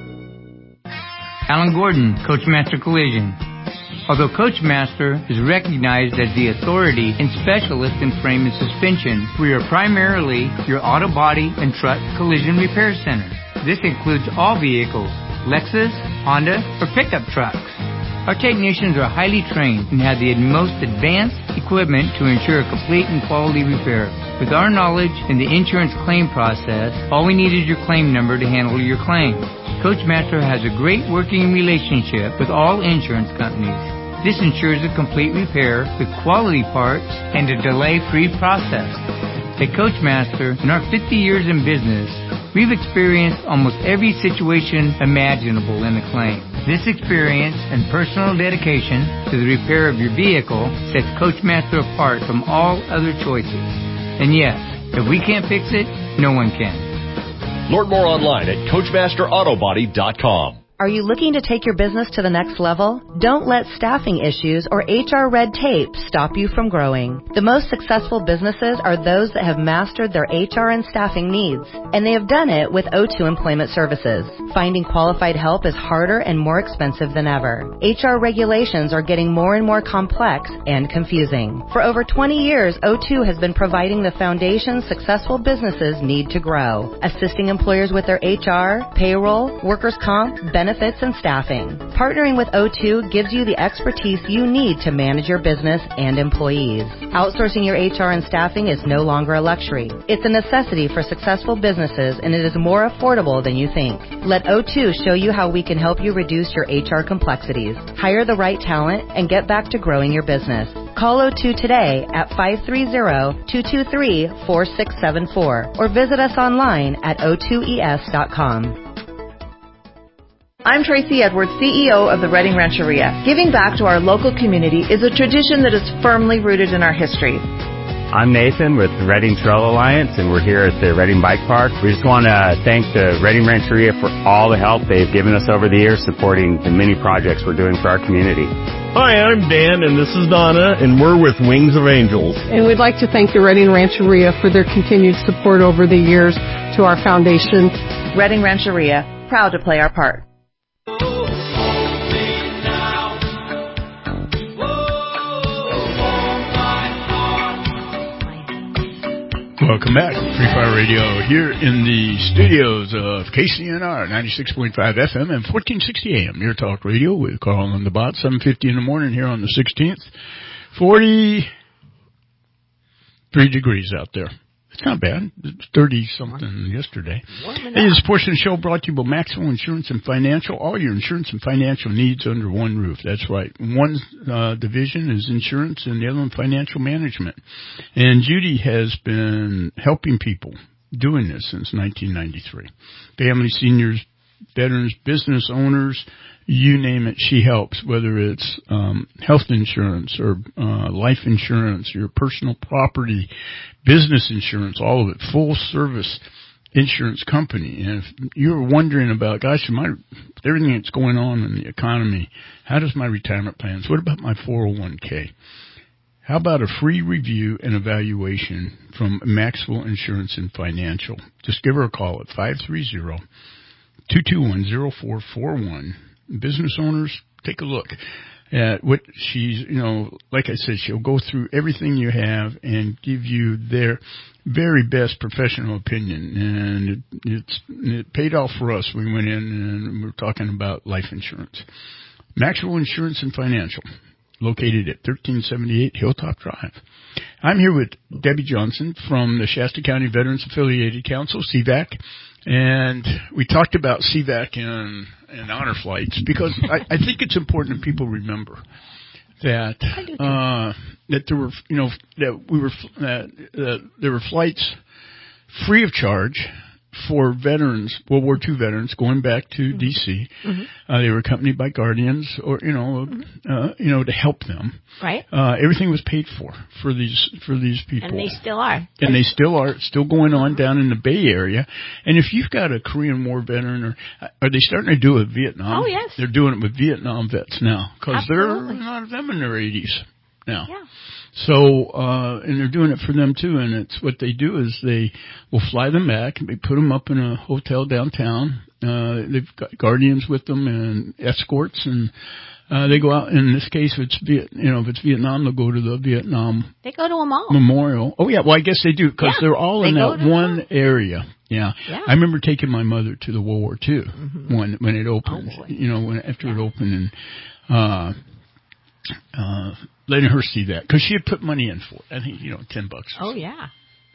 Alan Gordon, Coachmaster Collision. Although Coachmaster is recognized as the authority and specialist in frame and suspension, we are primarily your auto body and truck collision repair center. This includes all vehicles, Lexus, Honda, or pickup trucks. Our technicians are highly trained and have the most advanced equipment to ensure a complete and quality repair. With our knowledge in the insurance claim process, all we need is your claim number to handle your claim. Coachmaster has a great working relationship with all insurance companies. This ensures a complete repair with quality parts and a delay-free process. At Coachmaster, in our 50 years in business, we've experienced almost every situation imaginable in a claim. This experience and personal dedication to the repair of your vehicle sets Coachmaster apart from all other choices. And yes, if we can't fix it, no one can. Learn more online at CoachmasterAutobody.com. Are you looking to take your business to the next level? Don't let staffing issues or HR red tape stop you from growing. The most successful businesses are those that have mastered their HR and staffing needs, and they have done it with O2 Employment Services. Finding qualified help is harder and more expensive than ever. HR regulations are getting more and more complex and confusing. For over 20 years, O2 has been providing the foundation successful businesses need to grow, assisting employers with their HR, payroll, workers' comp, benefits, and staffing. Partnering with O2 gives you the expertise you need to manage your business and employees. Outsourcing your HR and staffing is no longer a luxury. It's a necessity for successful businesses, and it is more affordable than you think. Let O2 show you how we can help you reduce your HR complexities, hire the right talent, and get back to growing your business. Call O2 today at 530-223-4674 or visit us online at o2es.com. I'm Tracy Edwards, CEO of the Redding Rancheria. Giving back to our local community is a tradition that is firmly rooted in our history. I'm Nathan with the Redding Trail Alliance, and we're here at the Redding Bike Park. We just want to thank the Redding Rancheria for all the help they've given us over the years supporting the many projects we're doing for our community. Hi, I'm Dan, and this is Donna, and we're with Wings of Angels. And we'd like to thank the Redding Rancheria for their continued support over the years to our foundation. Redding Rancheria, proud to play our part. Welcome back. Free Fire Radio here in the studios of KCNR 96.5 FM and 1460 AM. Your talk radio with Carl and the Bot, 7:50 in the morning here on the 16th. 43 degrees out there. It's not bad. It's 30-something yesterday. Hey, this portion of the show brought to you by Maxwell Insurance and Financial. All your insurance and financial needs under one roof. That's right. One division is insurance and the other one financial management. And Judy has been helping people doing this since 1993. Family, seniors, veterans, business owners, you name it, she helps, whether it's health insurance or life insurance, your personal property, business insurance, all of it, full service insurance company. And if you're wondering about, gosh, everything that's going on in the economy, how does my retirement plans? What about my 401k? How about a free review and evaluation from Maxwell Insurance and Financial? Just give her a call at 530-221-0441. Business owners, take a look at what she's, like I said, she'll go through everything you have and give you their very best professional opinion. And it paid off for us. We went in and we were talking about life insurance. Maxwell Insurance and Financial, located at 1378 Hilltop Drive. I'm here with Debbie Johnson from the Shasta County Veterans Affiliated Council, CVAC, and we talked about CVAC and honor flights because I think it's important that people remember that there were there were flights free of charge for veterans, World War II veterans, going back to D.C. They were accompanied by guardians, or to help them. Right. Everything was paid for these people, and they still are. And they still are. It's still going on down in the Bay Area. And if you've got a Korean War veteran, or are they starting to do it with Vietnam? Oh yes, they're doing it with Vietnam vets now because there are a lot of them in their 80s now. Yeah. So, and they're doing it for them too, and it's what they do is they will fly them back and they put them up in a hotel downtown. They've got guardians with them and escorts, and they go out. In this case, if it's Vietnam, they'll go to the Vietnam. They go to them all. Memorial. Oh yeah, well I guess they do because they're all in that one area. Yeah. Yeah. I remember taking my mother to the World War II when it opened. After it opened, and letting her see that because she had put money in for it. I think $10. Oh yeah.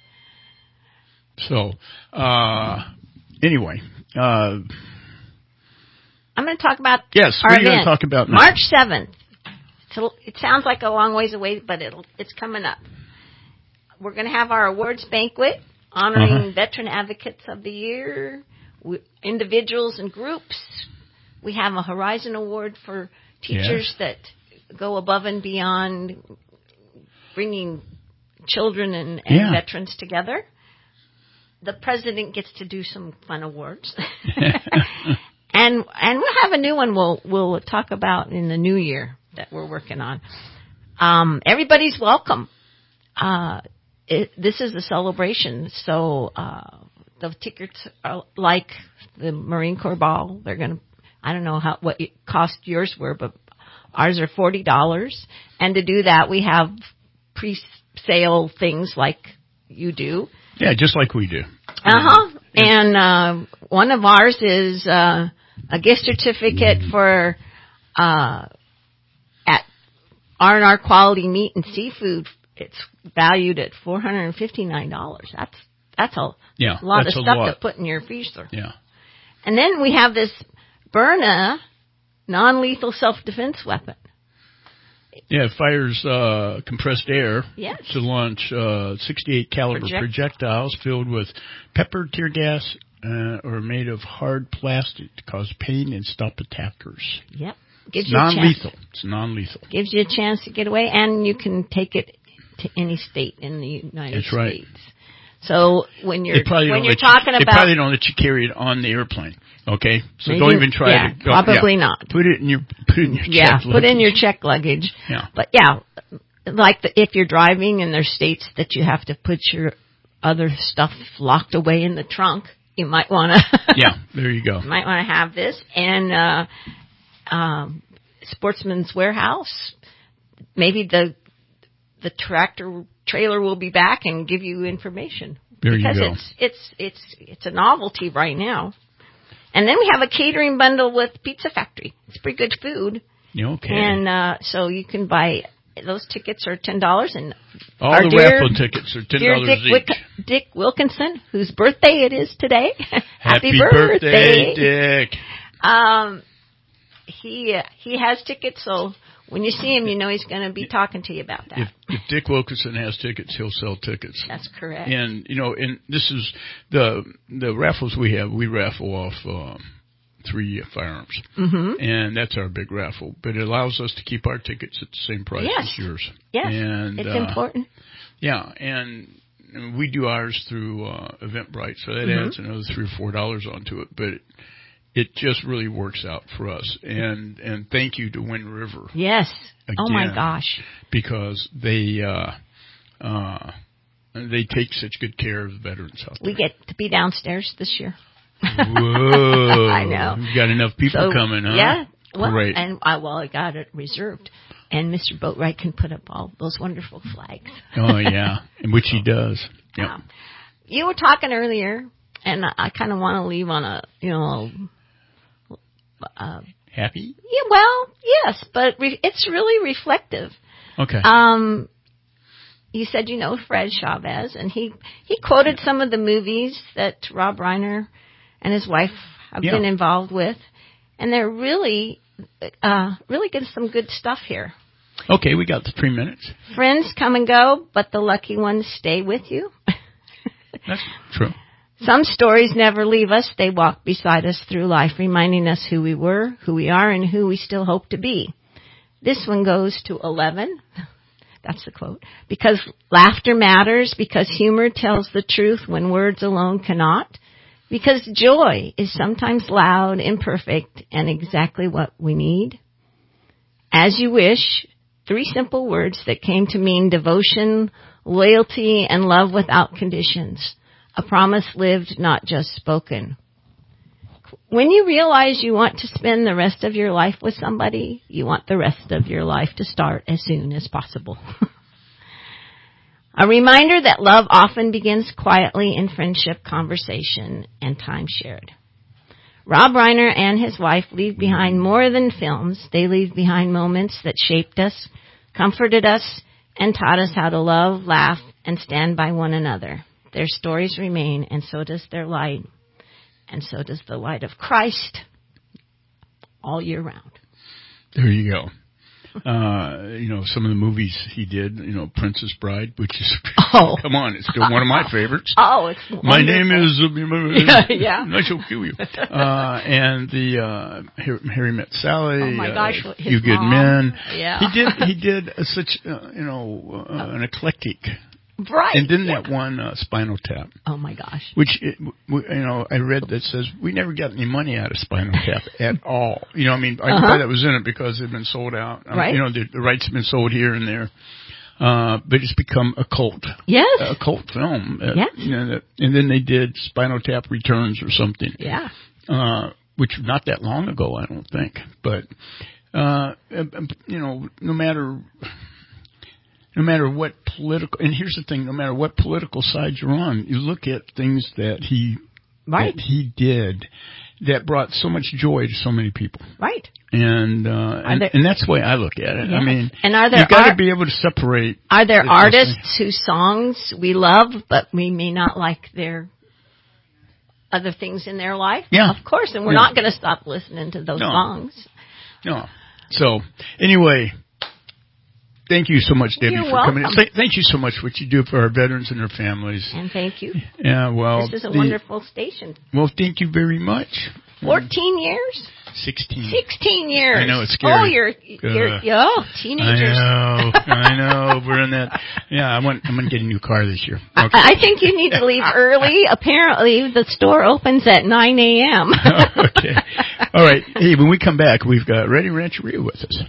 So anyway, I'm going to talk about yes. Our What are you event. going to talk about now? March 7th. So it sounds like a long ways away, but it's coming up. We're going to have our awards banquet honoring Veteran Advocates of the Year, individuals and groups. We have a Horizon Award for teachers that go above and beyond bringing children and veterans together. The president gets to do some fun awards. and we'll have a new one we'll talk about in the new year that we're working on. Everybody's welcome. This is a celebration, so the tickets are like the Marine Corps Ball. They're going to, I don't know what cost yours were, but ours are $40, and to do that, we have pre-sale things like you do. Yeah, just like we do. And one of ours is a gift certificate for at R&R Quality Meat and Seafood. It's valued at $459. That's a lot of stuff to put in your freezer. Yeah. And then we have this Byrna non-lethal self-defense weapon. Yeah, it fires compressed air to launch 68 caliber projectiles filled with pepper, tear gas, or made of hard plastic to cause pain and stop attackers. Yep. It's non-lethal. It's non-lethal. Gives you a chance to get away, and you can take it to any state in the United States. Right. So when you're talking about, they probably don't let you carry it on the airplane. Okay, so don't even try to. Probably not. Put it in your check luggage. Put in your check luggage. Yeah. But if you're driving and there's states that you have to put your other stuff locked away in the trunk, you might want to. There you go. Might want to have this and Sportsman's Warehouse. Maybe the tractor trailer will be back and give you information. There you go. Because it's a novelty right now. And then we have a catering bundle with Pizza Factory. It's pretty good food. Okay. And so you can buy those tickets are $10 and all the raffle tickets are $10 each. Dick Wilkinson, whose birthday it is today. Happy birthday, Dick. He has tickets, so when you see him, you know he's going to be talking to you about that. If Dick Wilkinson has tickets, he'll sell tickets. That's correct. And and this is the raffles we have. We raffle off 3 firearms, and that's our big raffle. But it allows us to keep our tickets at the same price as yours. Yes, and it's important. Yeah, and we do ours through Eventbrite, so that adds another $3 or $4 onto it. But it just really works out for us. And thank you to Wind River. Yes. Again, oh my gosh. Because they take such good care of the veterans out there. We get to be downstairs this year. Whoa! I know. You got enough people coming, huh? Yeah. Well, great. And I got it reserved, and Mr. Boatwright can put up all those wonderful flags. Oh yeah, which he does. Yeah. You were talking earlier, and I kind of want to leave on a happy. Yeah. Well, yes, but it's really reflective. Okay. You said you know Fred Chavez, and he quoted some of the movies that Rob Reiner and his wife have been involved with, and they're really getting some good stuff here. Okay, we got the 3 minutes. Friends come and go, but the lucky ones stay with you. That's true. Some stories never leave us. They walk beside us through life, reminding us who we were, who we are, and who we still hope to be. This one goes to 11. That's the quote. Because laughter matters, because humor tells the truth when words alone cannot, because joy is sometimes loud, imperfect, and exactly what we need. As you wish, 3 simple words that came to mean devotion, loyalty, and love without conditions. A promise lived, not just spoken. When you realize you want to spend the rest of your life with somebody, you want the rest of your life to start as soon as possible. A reminder that love often begins quietly in friendship, conversation, and time shared. Rob Reiner and his wife leave behind more than films. They leave behind moments that shaped us, comforted us, and taught us how to love, laugh, and stand by one another. Their stories remain, and so does their light. And so does the light of Christ all year round. There you go. Some of the movies he did, Princess Bride, which is, come on, it's still one of my favorites. Oh, it's wonderful. My name is, yeah. I shall kill you. And the, Harry Met Sally. Oh my gosh, Few Good Men. Yeah. He did such, an eclectic. Right. And then that one, Spinal Tap. Oh my gosh. Which, I read that says we never got any money out of Spinal Tap at all. I thought that was in it because they've been sold out. Right. The rights have been sold here and there. But it's become a cult. Yes. A cult film. Yes. And then they did Spinal Tap Returns or something. Yeah. Which not that long ago, I don't think. But, no matter what political, and here's the thing, no matter what political side you're on, you look at things that he did that brought so much joy to so many people. Right. And that's the way I look at it. Yes. I mean, and are there you've got to be able to separate. Are there artists whose songs we love, but we may not like their other things in their life? Yeah. Of course, and we're not going to stop listening to those songs. No. So, anyway, thank you so much, Debbie, for coming in. Thank you so much for what you do for our veterans and their families. And thank you. Yeah, well. This is a wonderful station. Well, thank you very much. 14 years? 16. 16 years. I know, it's scary. Oh, you're teenagers. I know. We're in that. Yeah, I'm going to get a new car this year. Okay. I think you need to leave early. Apparently, the store opens at 9 a.m. Okay. All right. Hey, when we come back, we've got Redding Rancheria with us.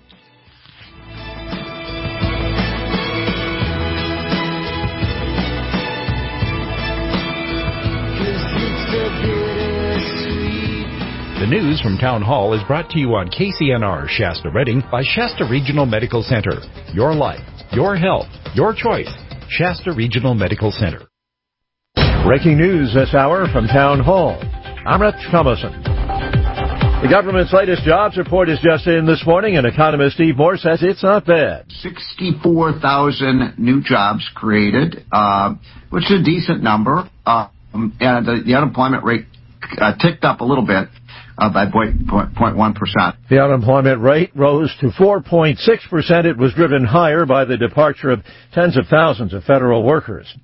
The news from Town Hall is brought to you on KCNR Shasta Redding by Shasta Regional Medical Center. Your life, your health, your choice. Shasta Regional Medical Center. Breaking news this hour from Town Hall. I'm Rich Thomason. The government's latest jobs report is just in this morning, and economist Steve Moore says it's not bad. 64,000 new jobs created, which is a decent number, and the unemployment rate ticked up a little bit. By 0.1%. The unemployment rate rose to 4.6%. It was driven higher by the departure of tens of thousands of federal workers.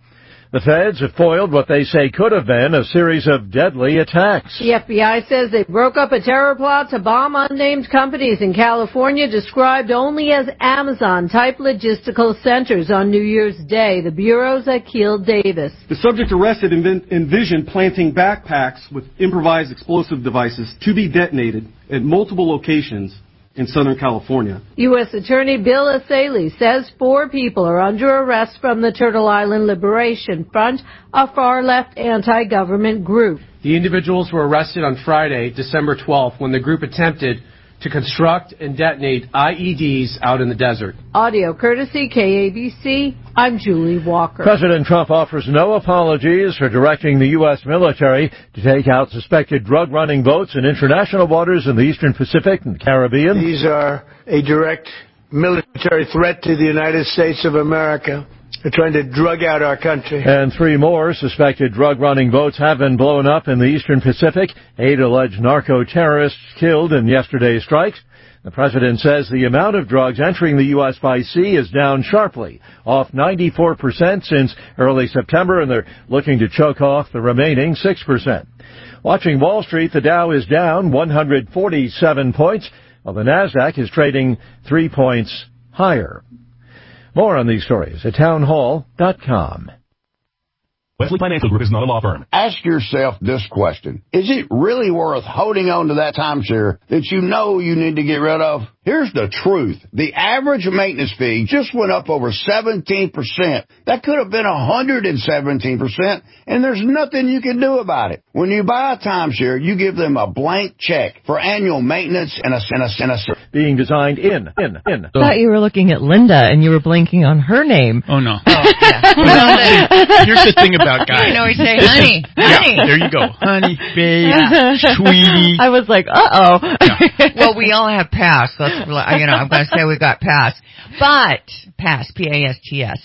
The feds have foiled what they say could have been a series of deadly attacks. The FBI says they broke up a terror plot to bomb unnamed companies in California described only as Amazon-type logistical centers on New Year's Day. The Bureau's Akil Davis. The subject arrested envisioned planting backpacks with improvised explosive devices to be detonated at multiple locations in Southern California. U.S. Attorney Bill Asaley says 4 people are under arrest from the Turtle Island Liberation Front, a far-left anti-government group. The individuals were arrested on Friday, December 12th, when the group attempted to construct and detonate IEDs out in the desert. Audio courtesy KABC. I'm Julie Walker. President Trump offers no apologies for directing the U.S. military to take out suspected drug-running boats in international waters in the Eastern Pacific and Caribbean. These are a direct military threat to the United States of America. They're trying to drug out our country. And 3 more suspected drug-running boats have been blown up in the Eastern Pacific. 8 alleged narco-terrorists killed in yesterday's strikes. The president says the amount of drugs entering the U.S. by sea is down sharply, off 94% since early September, and they're looking to choke off the remaining 6%. Watching Wall Street, the Dow is down 147 points, while the NASDAQ is trading 3 points higher. More on these stories at townhall.com. Wesley Financial Group is not a law firm. Ask yourself this question. Is it really worth holding on to that timeshare that you know you need to get rid of? Here's the truth. The average maintenance fee just went up over 17%. That could have been 117%, and there's nothing you can do about it. When you buy a timeshare, you give them a blank check for annual maintenance and a being designed in. I thought you were looking at Linda and you were blanking on her name. Oh, no. Oh, yeah. Well, here's the thing about guys. You know, we say honey. Yeah, there you go. Honey, babe, sweetie. I was like, uh-oh. Yeah. Well, we all have past. I'm going to say we got past. But, past, P-A-S-T-S.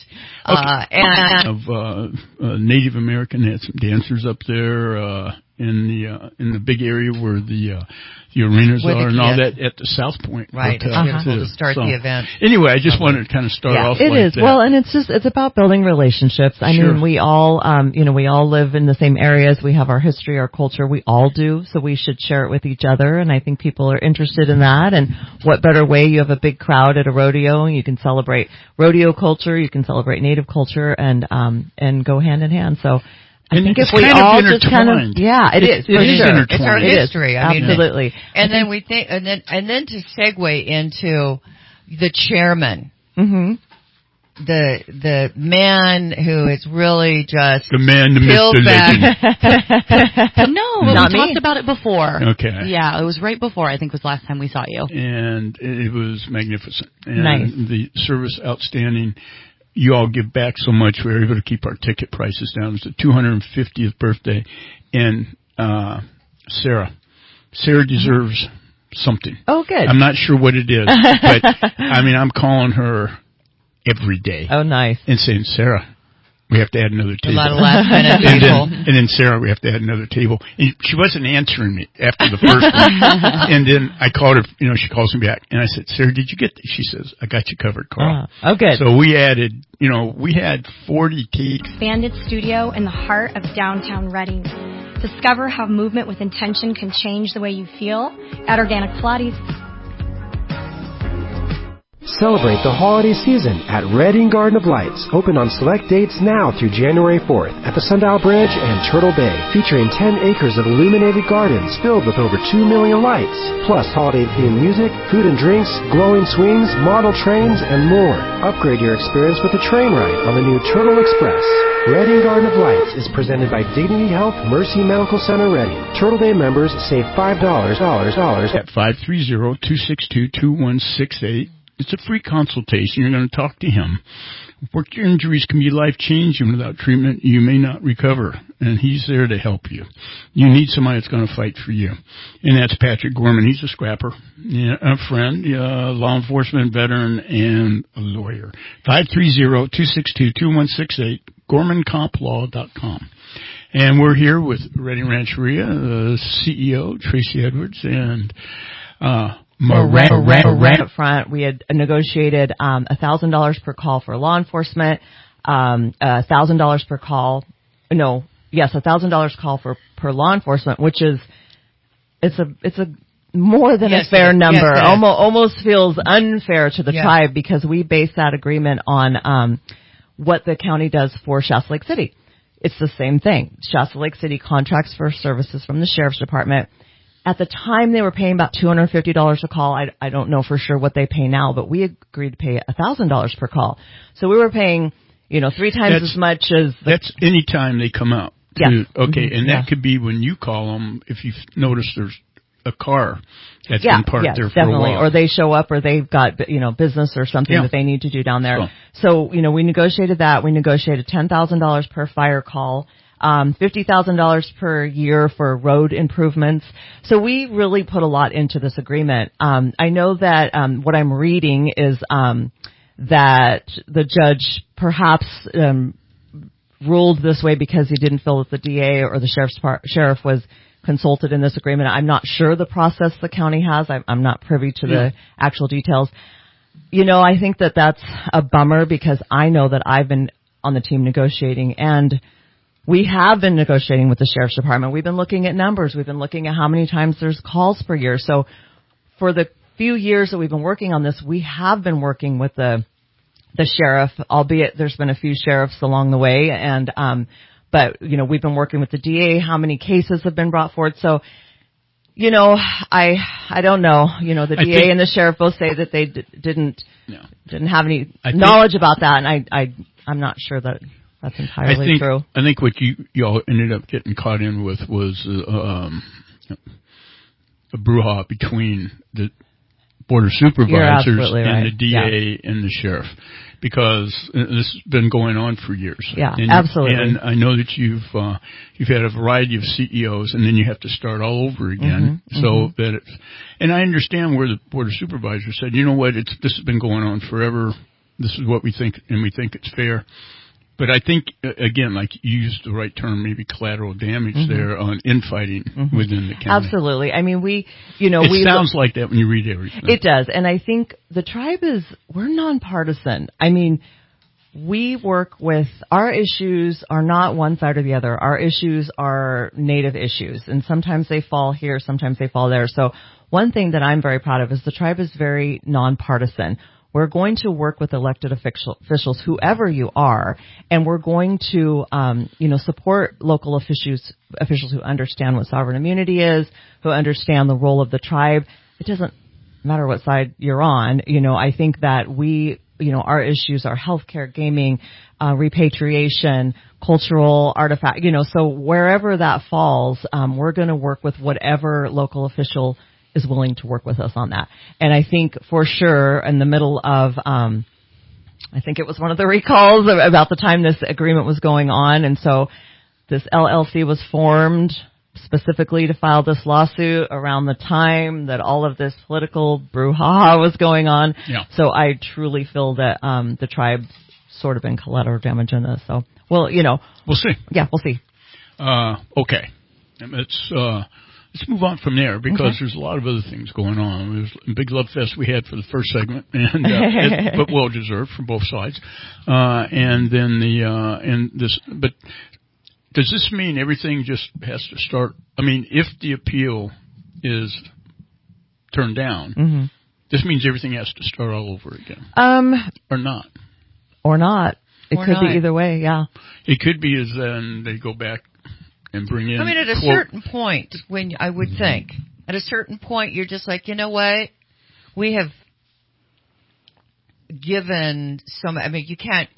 Of Native American, had some dancers up there in the big area where the arenas are and all that at the South Point. Right, it's beautiful to start the event. Anyway, I just wanted to kind of start off it like is. that. Well, and it's about building relationships. I mean, we all, we all live in the same areas. We have our history, our culture. We all do, so we should share it with each other, and I think people are interested in that. And what better way? You have a big crowd at a rodeo, and you can celebrate rodeo culture, you can celebrate Native culture, and go hand in hand. So I think if we all just kind of, it is. It's our history. I mean, absolutely. And then we think, and then to segue into the chairman, the man who is really just the man, the peeled back. No, we talked about it before. Okay. Yeah, it was right before. I think was the last time we saw you. And it was magnificent. And nice. The service outstanding. You all give back so much. We were able to keep our ticket prices down. It's the 250th birthday. And Sarah deserves something. Oh, good. I'm not sure what it is. But, I mean, I'm calling her every day. Oh, nice. And saying, Sarah, we have to add another table. A lot of last-minute people. And then, Sarah, we have to add another table. And she wasn't answering me after the first one. And then I called her, she calls me back. And I said, Sarah, did you get this? She says, I got you covered, Carl. Oh, good. So we added, we had 40 tables. Expanded studio in the heart of downtown Reading. Discover how movement with intention can change the way you feel at Organic Pilates. Celebrate the holiday season at Reading Garden of Lights, open on select dates now through January 4th at the Sundial Bridge and Turtle Bay, featuring 10 acres of illuminated gardens filled with over 2 million lights, plus holiday-themed music, food and drinks, glowing swings, model trains, and more. Upgrade your experience with a train ride on the new Turtle Express. Reading Garden of Lights is presented by Dignity Health Mercy Medical Center Reading. Turtle Bay members save $5 at 530-262-2168. It's a free consultation. You're going to talk to him. Work injuries can be life-changing. Without treatment, you may not recover, and he's there to help you. You need somebody that's going to fight for you, and that's Patrick Gorman. He's a scrapper, a friend, law enforcement veteran, and a lawyer. 530-262-2168, GormanCompLaw.com. And we're here with Reading Rancheria, the CEO, Tracy Edwards, and right up front, we had negotiated $1,000 per call for law enforcement. $1,000 per call. No, yes, $1,000 call per law enforcement, which is it's a more than a fair number. Yes, almost feels unfair to the tribe because we base that agreement on what the county does for Shasta Lake City. It's the same thing. Shasta Lake City contracts for services from the sheriff's department. At the time, they were paying about $250 a call. I don't know for sure what they pay now, but we agreed to pay $1,000 per call. So we were paying, 3 times as much as... That's any time they come out. Yeah. Okay, and that could be when you call them, if you've noticed there's a car that's been parked there for definitely. a while. Or they show up or they've got, business or something that they need to do down there. So, we negotiated that. We negotiated $10,000 per fire call, $50,000 per year for road improvements. So we really put a lot into this agreement. I know that, what I'm reading is, that the judge perhaps, ruled this way because he didn't feel that the DA or the sheriff was consulted in this agreement. I'm not sure the process the county has. I'm not privy to the actual details. I think that that's a bummer because I know that I've been on the team negotiating and we have been negotiating with the sheriff's department. We've been looking at numbers. We've been looking at how many times there's calls per year. So for the few years that we've been working on this, we have been working with the sheriff, albeit there's been a few sheriffs along the way. And, but, we've been working with the DA, how many cases have been brought forward. So, I don't know, the DA and the sheriff both say that they didn't have any knowledge about that. And I'm not sure that that's entirely true. I think what y'all ended up getting caught in with was, a brouhaha between the border supervisors and the DA and the sheriff. Because this has been going on for years. Yeah, absolutely. And I know that you've had a variety of CEOs, and then you have to start all over again. And I understand where the board of supervisors said, you know what, this has been going on forever. This is what we think, and we think it's fair. But I think, again, like you used the right term, maybe collateral damage there on infighting within the county. Absolutely. I mean, it sounds like that when you read everything. It does. And I think the tribe we're nonpartisan. I mean, we work with, our issues are not one side or the other. Our issues are Native issues. And sometimes they fall here, sometimes they fall there. So one thing that I'm very proud of is the tribe is very nonpartisan. We're going to work with elected officials, whoever you are, and we're going to, support local officials who understand what sovereign immunity is, who understand the role of the tribe. It doesn't matter what side you're on. I think that our issues are healthcare, gaming, repatriation, cultural artifact, so wherever that falls, we're going to work with whatever local official is willing to work with us on that. And I think for sure in the middle of, I think it was one of the recalls about the time this agreement was going on. And so this LLC was formed specifically to file this lawsuit around the time that all of this political brouhaha was going on. Yeah. So I truly feel that, the tribe sort of been collateral damage in this. So, well, we'll see. Yeah, we'll see. Okay. Let's move on from there because there's a lot of other things going on. There's a big love fest we had for the first segment, and but well deserved from both sides. And then but does this mean everything just has to start? I mean, if the appeal is turned down, this means everything has to start all over again, or not? Or not. It could be either way. Yeah. It could be as then they go back and bring in. I mean, at a certain point, when I would think, at a certain point, you're just like, you know what? We have given some. I mean, you can't.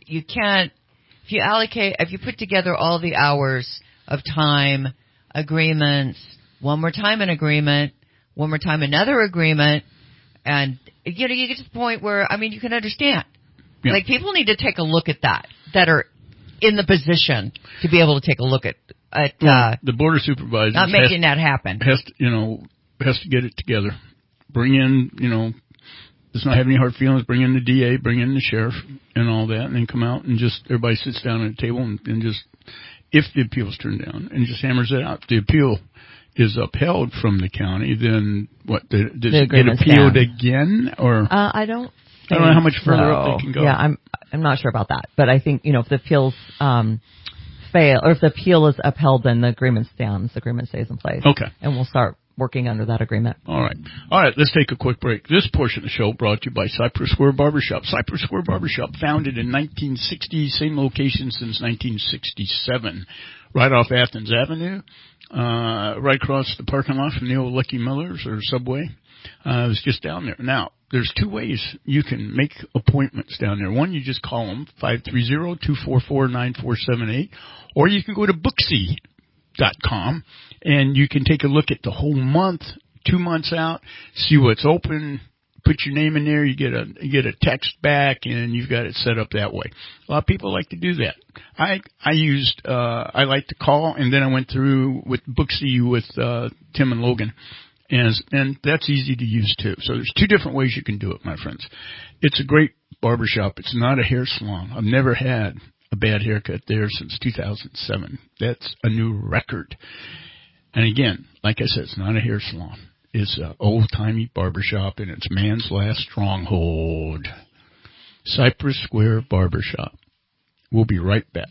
If you put together all the hours of time, agreements, one more time an agreement, one more time another agreement, and you get to the point where, I mean, you can understand. Yeah. Like, people need to take a look at that are in the position to be able to take a look at the board of supervisors not making that happen. Has to get it together. Bring in, does not have any hard feelings. Bring in the DA, bring in the sheriff, and all that, and then come out and just everybody sits down at a table and just, if the appeal is turned down, and just hammers it out. If the appeal is upheld from the county, then what? Does it get appealed again? Or I don't I don't know how much further up they can go. Yeah, I'm not sure about that, but I think if the appeals fail or if the appeal is upheld, then the agreement stands. The agreement stays in place. Okay, and we'll start working under that agreement. All right. Let's take a quick break. This portion of the show brought to you by Cypress Square Barbershop. Cypress Square Barbershop, founded in 1960, same location since 1967, right off Athens Avenue, right across the parking lot from the old Lucky Miller's or Subway. I was just down there. Now, there's two ways you can make appointments down there. One, you just call them, 530-244-9478, or you can go to Booksy.com, and you can take a look at the whole month, 2 months out, see what's open, put your name in there, you get a text back, and you've got it set up that way. A lot of people like to do that. I like to call, and then I went through with Booksy with Tim and Logan, and that's easy to use too. So there's two different ways you can do it, my friends. It's a great barbershop. It's not a hair salon. I've never had a bad haircut there since 2007. That's a new record. And again, like I said, it's not a hair salon. It's an old-timey barbershop, and it's man's last stronghold. Cypress Square Barbershop. We'll be right back.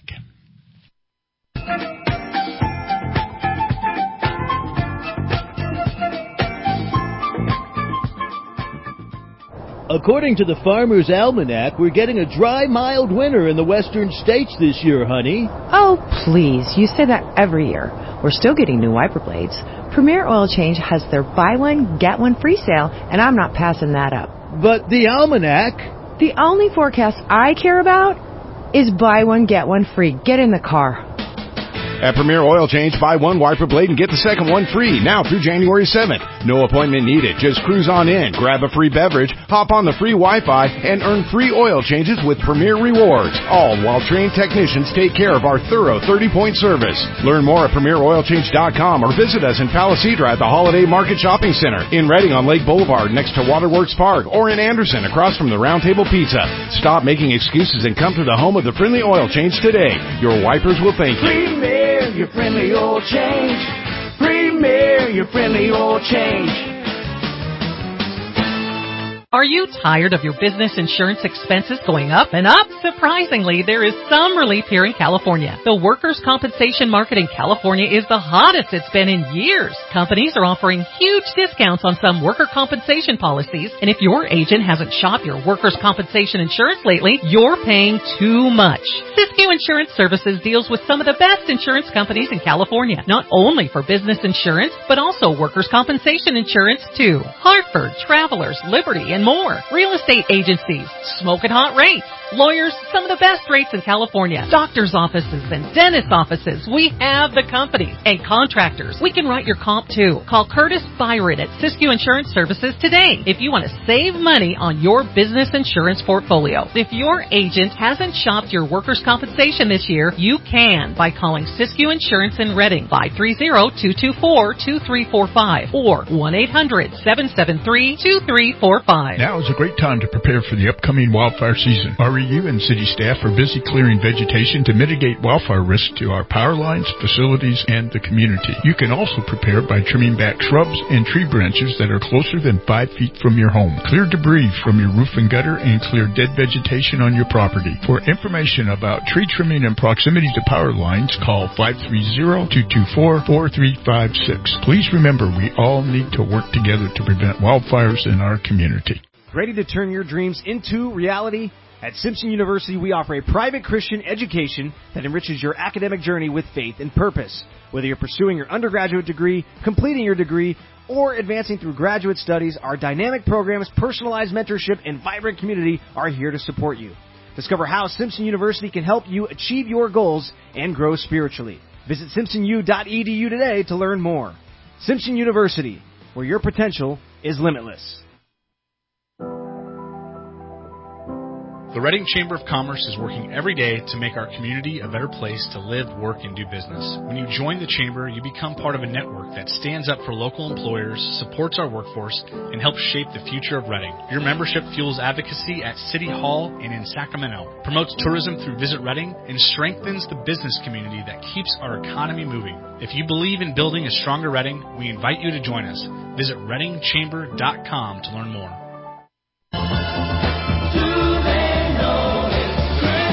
According to the Farmer's Almanac, we're getting a dry, mild winter in the western states this year, honey. Oh, please. You say that every year. We're still getting new wiper blades. Premier Oil Change has their buy one, get one free sale, and I'm not passing that up. But the Almanac... The only forecast I care about is buy one, get one free. Get in the car. At Premier Oil Change, buy one wiper blade and get the second one free, now through January 7th. No appointment needed. Just cruise on in, grab a free beverage, hop on the free Wi-Fi, and earn free oil changes with Premier Rewards, all while trained technicians take care of our thorough 30-point service. Learn more at PremierOilChange.com or visit us in Palisadra at the Holiday Market Shopping Center, in Reading on Lake Boulevard next to Waterworks Park, or in Anderson across from the Round Table Pizza. Stop making excuses and come to the home of the friendly oil change today. Your wipers will thank you. Your friendly oil change. Premier, your friendly oil change. Are you tired of your business insurance expenses going up and up? Surprisingly, there is some relief here in California. The workers' compensation market in California is the hottest it's been in years. Companies are offering huge discounts on some worker compensation policies, and if your agent hasn't shopped your workers' compensation insurance lately, you're paying too much. Siskiyou Insurance Services deals with some of the best insurance companies in California, not only for business insurance, but also workers' compensation insurance too. Hartford, Travelers, Liberty, and more. Real estate agencies, smoking hot rates. Lawyers, some of the best rates in California. Doctors' offices and dentist offices. We have the companies. And contractors. We can write your comp too. Call Curtis Byron at Siskiyou Insurance Services today if you want to save money on your business insurance portfolio. If your agent hasn't shopped your workers' compensation this year, you can by calling Siskiyou Insurance in Reading, 530-224-2345 or 1-800-773-2345. Now is a great time to prepare for the upcoming wildfire season. REU and city staff are busy clearing vegetation to mitigate wildfire risk to our power lines, facilities, and the community. You can also prepare by trimming back shrubs and tree branches that are closer than 5 feet from your home. Clear debris from your roof and gutter and clear dead vegetation on your property. For information about tree trimming and proximity to power lines, call 530-224-4356. Please remember, we all need to work together to prevent wildfires in our community. Ready to turn your dreams into reality? At Simpson University, we offer a private Christian education that enriches your academic journey with faith and purpose. Whether you're pursuing your undergraduate degree, completing your degree, or advancing through graduate studies, our dynamic programs, personalized mentorship, and vibrant community are here to support you. Discover how Simpson University can help you achieve your goals and grow spiritually. Visit simpsonu.edu today to learn more. Simpson University, where your potential is limitless. The Reading Chamber of Commerce is working every day to make our community a better place to live, work, and do business. When you join the Chamber, you become part of a network that stands up for local employers, supports our workforce, and helps shape the future of Reading. Your membership fuels advocacy at City Hall and in Sacramento, promotes tourism through Visit Reading, and strengthens the business community that keeps our economy moving. If you believe in building a stronger Reading, we invite you to join us. Visit readingchamber.com to learn more.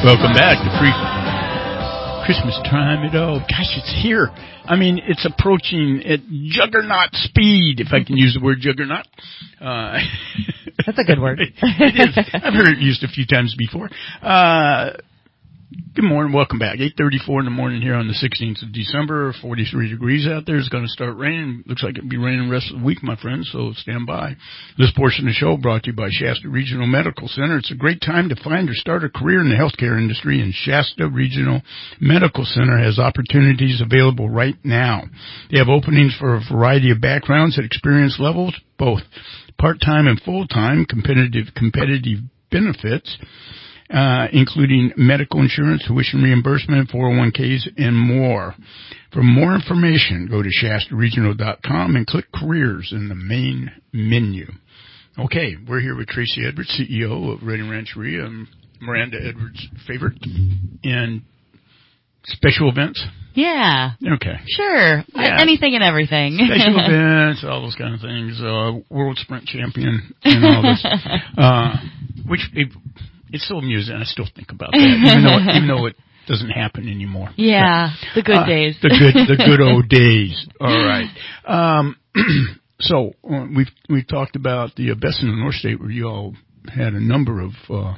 Welcome back to Christmas time at all. Gosh, it's here. I mean, it's approaching at juggernaut speed, if I can use the word juggernaut. That's a good word. It is. I've heard it used a few times before. Good morning. Welcome back. 8:34 in the morning here on the 16th of December. 43 degrees out there. It's going to start raining. Looks like it'll be raining the rest of the week, my friends, so stand by. This portion of the show brought to you by Shasta Regional Medical Center. It's a great time to find or start a career in the healthcare industry, and Shasta Regional Medical Center has opportunities available right now. They have openings for a variety of backgrounds at experience levels, both part-time and full-time, competitive benefits, including medical insurance, tuition reimbursement, 401ks, and more. For more information, go to shastaregional.com and click Careers in the main menu. Okay, we're here with Tracy Edwards, CEO of Redding Rancheria, and Miranda Edwards' favorite and special events. Yeah. Okay. Sure. Yeah. Anything and everything. Special events, all those kind of things. World Sprint Champion and all this. Which it's so amusing. I still think about that, even though it doesn't happen anymore. Yeah, the good days. The good old days. All right. So we've talked about the Best in the North State, where you all had a number of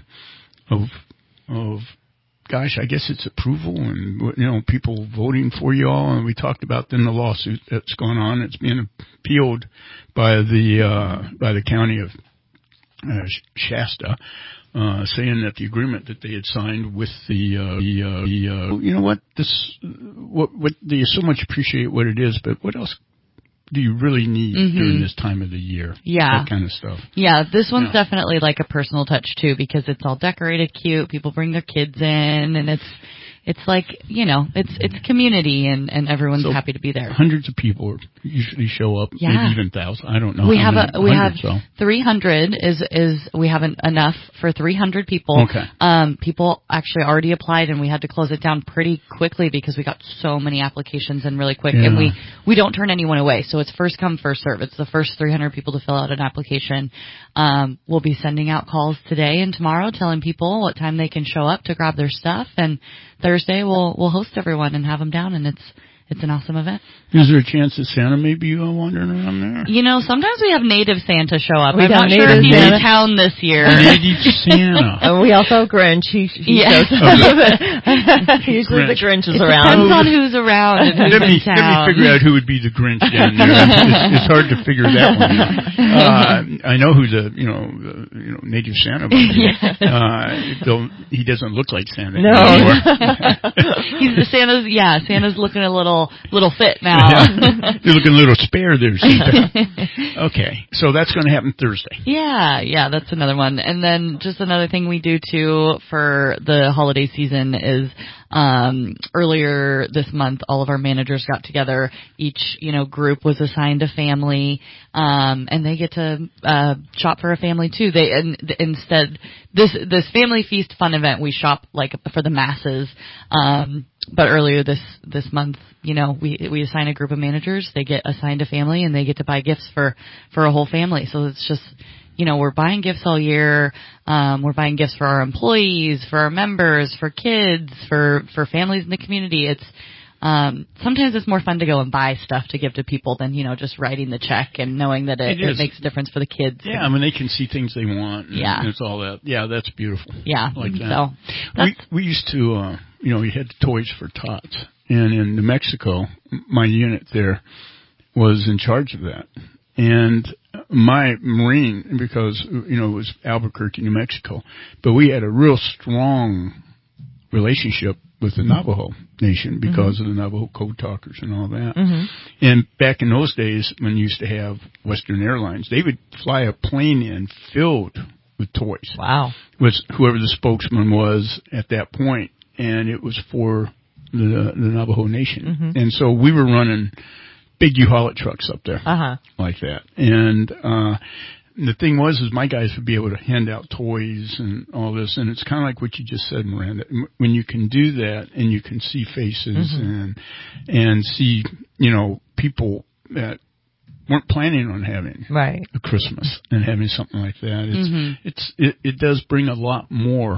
gosh, I guess it's approval and people voting for you all. And we talked about then the lawsuit that's going on. It's being appealed by the county of Shasta. Saying that the agreement that they had signed with you know what they so much appreciate what it is, but what else do you really need during this time of the year? Yeah. That kind of stuff. Yeah, this one's definitely like a personal touch too, because it's all decorated cute. People bring their kids in, and it's like, it's community, and everyone's happy to be there. Hundreds of people usually show up, maybe even thousands. I don't know. We have 300 we have enough for 300 people. Okay. People actually already applied, and we had to close it down pretty quickly because we got so many applications in really quick, and we don't turn anyone away. So it's first come, first serve. It's the first 300 people to fill out an application. We'll be sending out calls today and tomorrow, telling people what time they can show up to grab their stuff, and Thursday we'll host everyone and have them down, and it's an awesome event. Is there a chance that Santa may be wandering around there? Sometimes we have native Santa show up. I'm not sure if he's in town this year. Native Santa. We also have Grinch. He shows up. Usually the Grinch is around. Depends on who's around and who's in town. Let me figure out who would be the Grinch down there. It's hard to figure that one out. I know who the native Santa would be. He doesn't look like Santa anymore. Santa's looking a little fit now. You're looking a little spare there, Santa. Okay, so that's going to happen Thursday. Yeah, that's another one. And then just another thing we do too for the holiday season is earlier this month, all of our managers got together. Each group was assigned a family, and they get to shop for a family too. Instead, this family feast fun event, we shop like for the masses. But earlier this month, we assign a group of managers. They get assigned a family, and they get to buy gifts for a whole family. So it's just, we're buying gifts all year. We're buying gifts for our employees, for our members, for kids, for families in the community. It's sometimes it's more fun to go and buy stuff to give to people than just writing the check and knowing that it makes a difference for the kids. Yeah, I mean they can see things they want. And it's all that. Yeah, that's beautiful. Yeah, like that. So we used to we had Toys for Tots, and in New Mexico, my unit there was in charge of that. And my Marine, because, it was Albuquerque, New Mexico, but we had a real strong relationship with the Navajo Nation because of the Navajo Code Talkers and all that. And back in those days, when you used to have Western Airlines, they would fly a plane in filled with toys. Wow. With whoever the spokesman was at that point, and it was for the Navajo Nation. And so we were running big U-Haul trucks up there like that. And the thing was my guys would be able to hand out toys and all this, and it's kind of like what you just said, Miranda. When you can do that and you can see faces and see, people that weren't planning on having a Christmas and having something like that, it does bring a lot more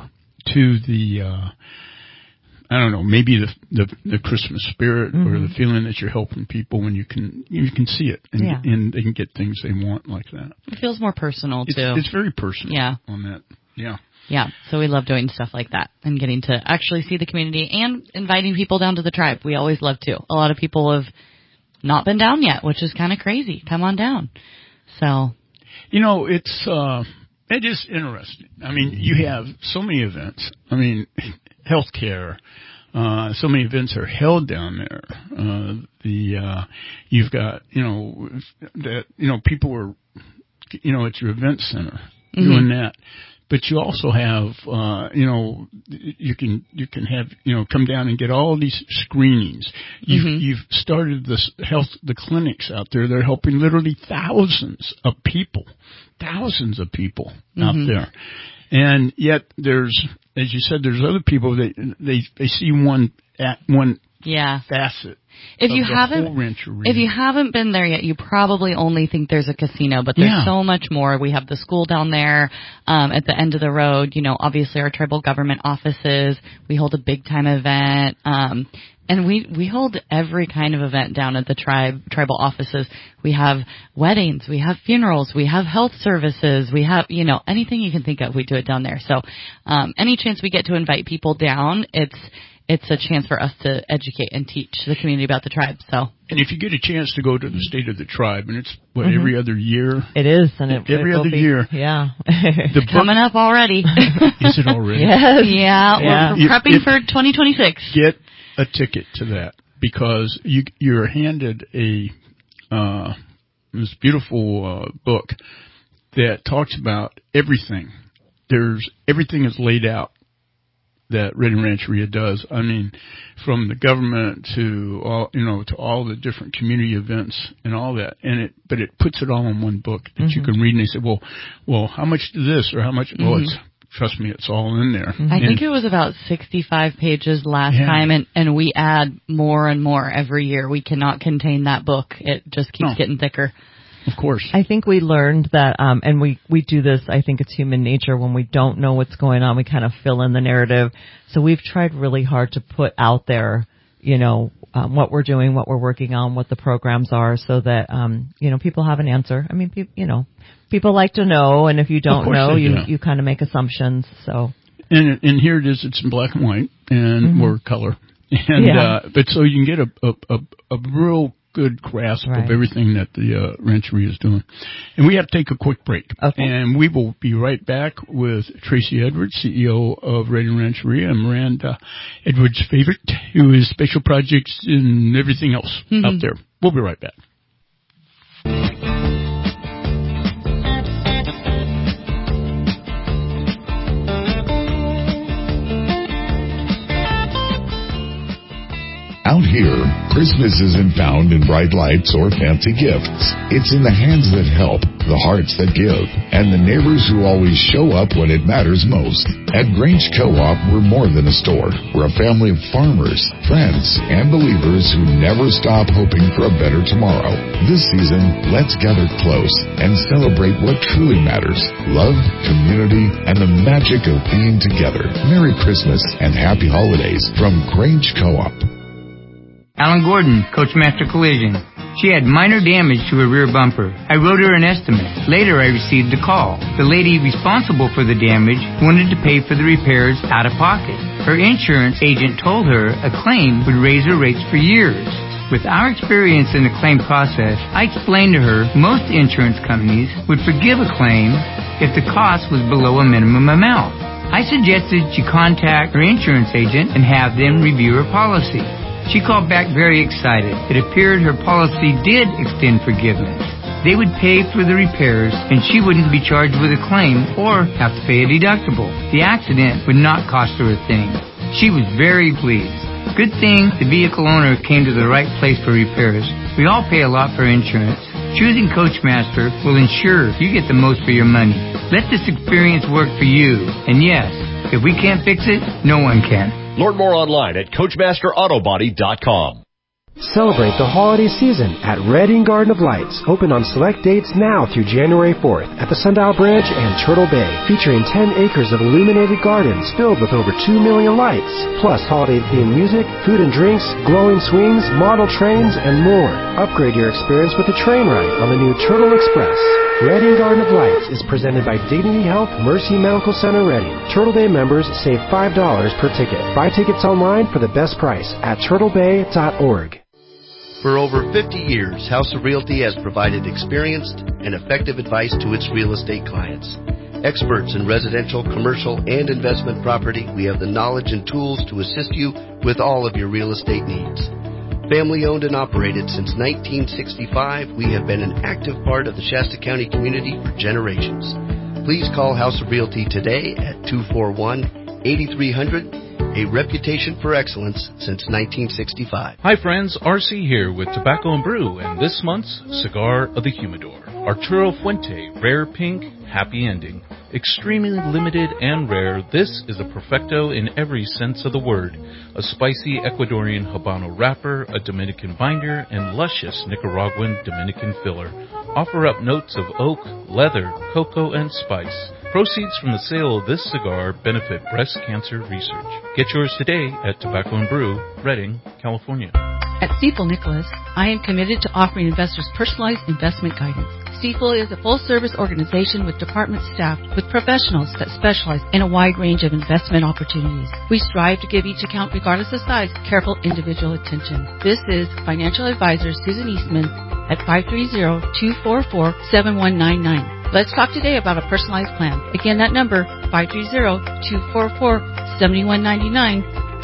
to the I don't know, maybe the Christmas spirit or the feeling that you're helping people when you can see it and they can get things they want like that. It feels more personal too. It's very personal on that. Yeah. Yeah, so we love doing stuff like that and getting to actually see the community and inviting people down to the tribe. We always love to. A lot of people have not been down yet, which is kind of crazy. Come on down. So, it's it is interesting. I mean, you have so many events. I mean, healthcare. So many events are held down there. You've got people are it's your event center doing that. But you also have, you can have, come down and get all these screenings. You've started the clinics out there. They're helping literally thousands of people out there. And yet there's, as you said, there's other people that they see one facet. If you haven't been there yet, you probably only think there's a casino, but there's so much more. We have the school down there, at the end of the road, obviously our tribal government offices. We hold a big time event, and we hold every kind of event down at the tribal offices. We have weddings, we have funerals, we have health services, we have, anything you can think of, we do it down there. So, any chance we get to invite people down, it's a chance for us to educate and teach the community about the tribe. So, and if you get a chance to go to the State of the Tribe, and it's every other year. It is, and every other year. Yeah, coming up already. Is it already? Yes. Yeah, we're prepping for 2026. Get a ticket to that because you're handed this beautiful book that talks about everything. Everything is laid out that Redding Rancheria does. I mean, from the government to all, to all the different community events and all that. But it puts it all in one book that you can read. And they say, well, how much to this or how much? Well, trust me, it's all in there. I think it was about 65 pages last time, and we add more and more every year. We cannot contain that book. It just keeps getting thicker. Of course. I think we learned that, and we do this, I think it's human nature. When we don't know what's going on, we kind of fill in the narrative. So we've tried really hard to put out there, what we're doing, what we're working on, what the programs are, so that, people have an answer. I mean, people like to know, and if you don't know, you kind of make assumptions, so. And here it is, it's in black and white, and or color. And, but so you can get a real good grasp of everything that the Rancheria is doing. And we have to take a quick break. Okay. And we will be right back with Tracy Edwards, CEO of Redding Rancheria, and Miranda Edwards favorite, who is special projects and everything else out there. We'll be right back. Out here, Christmas isn't found in bright lights or fancy gifts. It's in the hands that help, the hearts that give, and the neighbors who always show up when it matters most. At Grange Co-op, we're more than a store. We're a family of farmers, friends, and believers who never stop hoping for a better tomorrow. This season, let's gather close and celebrate what truly matters: love, community, and the magic of being together. Merry Christmas and Happy Holidays from Grange Co-op. Alan Gordon, Coachmaster Collision. She had minor damage to her rear bumper. I wrote her an estimate. Later, I received a call. The lady responsible for the damage wanted to pay for the repairs out of pocket. Her insurance agent told her a claim would raise her rates for years. With our experience in the claim process, I explained to her most insurance companies would forgive a claim if the cost was below a minimum amount. I suggested she contact her insurance agent and have them review her policy. She called back very excited. It appeared her policy did extend forgiveness. They would pay for the repairs, and she wouldn't be charged with a claim or have to pay a deductible. The accident would not cost her a thing. She was very pleased. Good thing the vehicle owner came to the right place for repairs. We all pay a lot for insurance. Choosing Coachmaster will ensure you get the most for your money. Let this experience work for you. And yes, if we can't fix it, no one can. Learn more online at CoachmasterAutobody.com. Celebrate the holiday season at Redding Garden of Lights, open on select dates now through January 4th at the Sundial Bridge and Turtle Bay, featuring 10 acres of illuminated gardens filled with over 2 million lights, plus holiday-themed music, food and drinks, glowing swings, model trains, and more. Upgrade your experience with a train ride on the new Turtle Express. Redding Garden of Lights is presented by Dignity Health Mercy Medical Center Redding. Turtle Bay members save $5 per ticket. Buy tickets online for the best price at turtlebay.org. For over 50 years, House of Realty has provided experienced and effective advice to its real estate clients. Experts in residential, commercial, and investment property, we have the knowledge and tools to assist you with all of your real estate needs. Family owned and operated since 1965, we have been an active part of the Shasta County community for generations. Please call House of Realty today at 241-8300. A reputation for excellence since 1965. Hi friends, RC here with Tobacco and Brew and this month's Cigar of the Humidor. Arturo Fuente, rare pink, happy ending. Extremely limited and rare, this is a perfecto in every sense of the word. A spicy Ecuadorian Habano wrapper, a Dominican binder, and luscious Nicaraguan Dominican filler. Offer up notes of oak, leather, cocoa, and spice. Proceeds from the sale of this cigar benefit breast cancer research. Get yours today at Tobacco and Brew, Redding, California. At Stifel Nicholas, I am committed to offering investors personalized investment guidance. Stifel is a full-service organization with department staff with professionals that specialize in a wide range of investment opportunities. We strive to give each account, regardless of size, careful individual attention. This is financial advisor Susan Eastman at 530-244-7199. Let's talk today about a personalized plan. Again, that number, 530-244-7199.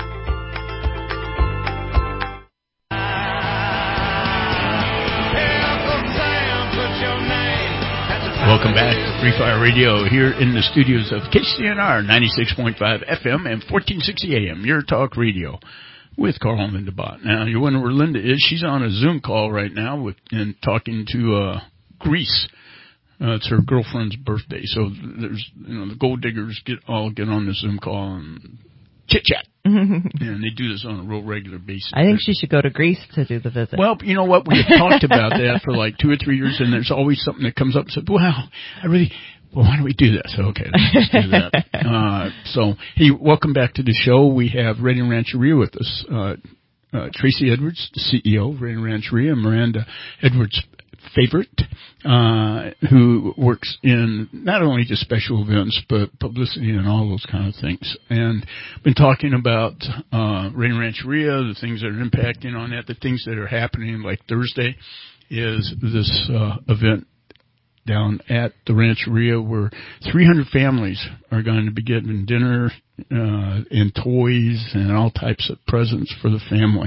Welcome back to Free Fire Radio here in the studios of KCNR 96.5 FM and 1460 AM, your talk radio with Carl and Linda Bott. Now, you wonder where Linda is. She's on a Zoom call right now and talking to Greece. It's her girlfriend's birthday, so there's the gold diggers get on the Zoom call and chit chat, and they do this on a real regular basis. I think she should go to Greece to do the visit. Well, you know what? We have talked about that for like 2 or 3 years, and there's always something that comes up and says, "Well, why don't we do this?" Okay, let's do that. So, hey, welcome back to the show. We have Redding Rancheria with us. Tracy Edwards, the CEO of Redding Rancheria, Miranda Edwards favorite, who works in not only just special events, but publicity and all those kind of things. And been talking about Redding Rancheria, the things that are impacting on that, the things that are happening. Like Thursday is this event down at the Rancheria where 300 families are going to be getting dinner and toys and all types of presents for the family.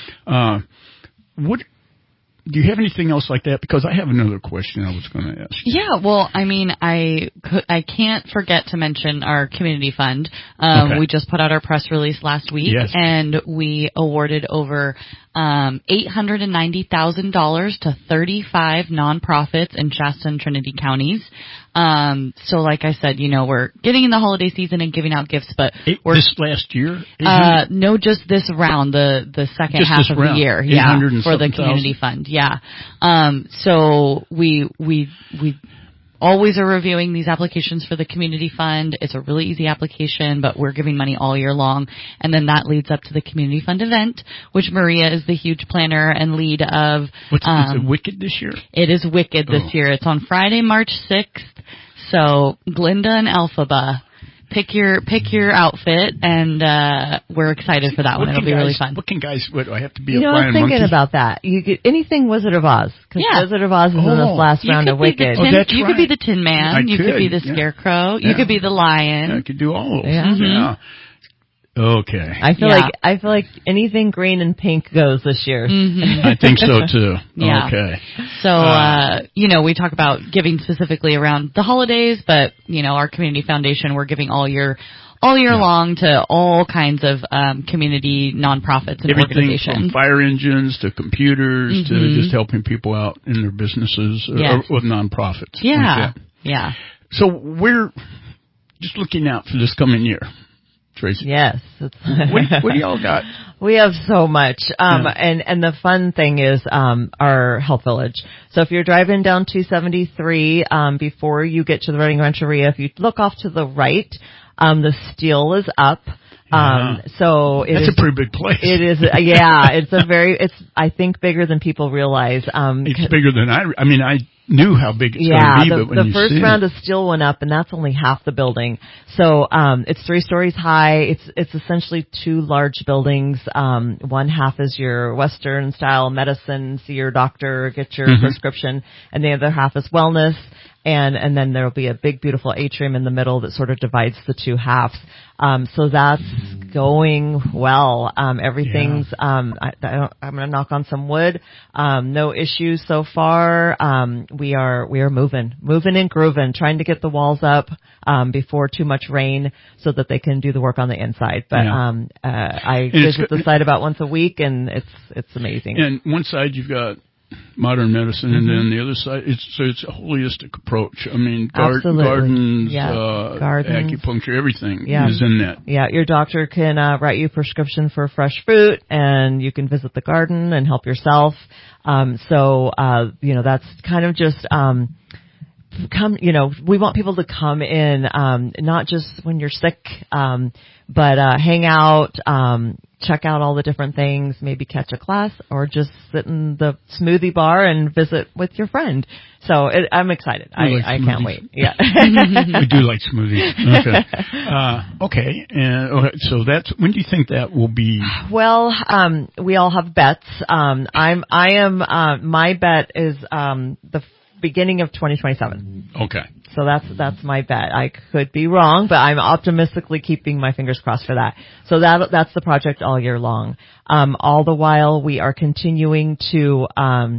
Do you have anything else like that? Because I have another question I was going to ask. Yeah, well, I mean, I can't forget to mention our community fund. Okay. We just put out our press release last week, yes, and we awarded over $890,000 to 35 nonprofits in Shasta and Trinity counties. So like I said, we're getting in the holiday season and giving out gifts, but this last year? No, just this round, the second just half of round. the year. Yeah, for the community fund. Yeah. So we always are reviewing these applications for the community fund. It's a really easy application, but we're giving money all year long. And then that leads up to the community fund event, which Maria is the huge planner and lead of. Is it Wicked this year? It is Wicked this year. It's on Friday, March 6th. So Glinda and Elphaba, pick your outfit, and we're excited for that one. It'll be really fun. What can guys? What do I have to be? I was thinking about that. You could anything Wizard of Oz, because Wizard of Oz is in this last round of Wicked. You could be the Tin Man. You could be the Scarecrow. You could be the Lion. I could do all of those. Yeah. Yeah. Okay. I feel like anything green and pink goes this year. Mm-hmm. I think so too. Yeah. Okay. So we talk about giving specifically around the holidays, but our community foundation, we're giving all year long to all kinds of community nonprofits and everything organizations. From fire engines to computers to just helping people out in their businesses or with nonprofits. Yeah. Yeah. So we're just looking out for this coming year. Tracy? Yes. What do y'all got? We have so much. And the fun thing is, our Health Village. So if you're driving down 273, before you get to the Reading Rancheria, if you look off to the right, the steel is up. So that's a pretty big place. It is, it's I think bigger than people realize. It's bigger than I mean, I knew how big it's going to be, but when the first round of steel went up, and that's only half the building. So, it's 3 stories high. It's essentially 2 large buildings. One half is your Western style medicine, see your doctor, get your prescription, and the other half is wellness. And then there'll be a big, beautiful atrium in the middle that sort of divides the 2 halves. So that's going well. Everything's, I'm going to knock on some wood. No issues so far. We are moving and grooving, trying to get the walls up, before too much rain so that they can do the work on the inside. But, I visit the site about once a week, and it's amazing. And one side you've got modern medicine, and then the other side, it's a holistic approach. I mean, gardens, acupuncture, everything is in that. Yeah, your doctor can write you a prescription for fresh fruit, and you can visit the garden and help yourself. So that's kind of just we want people to come in, not just when you're sick, but hang out, check out all the different things, maybe catch a class, or just sit in the smoothie bar and visit with your friend. So I'm excited. I can't wait. Yeah. We do like smoothies. Okay. And so when do you think that will be? Well, we all have bets. My bet is, the beginning of 2027. Okay. So that's my bet. I could be wrong, but I'm optimistically keeping my fingers crossed for that. So that's the project all year long. All the while we are continuing to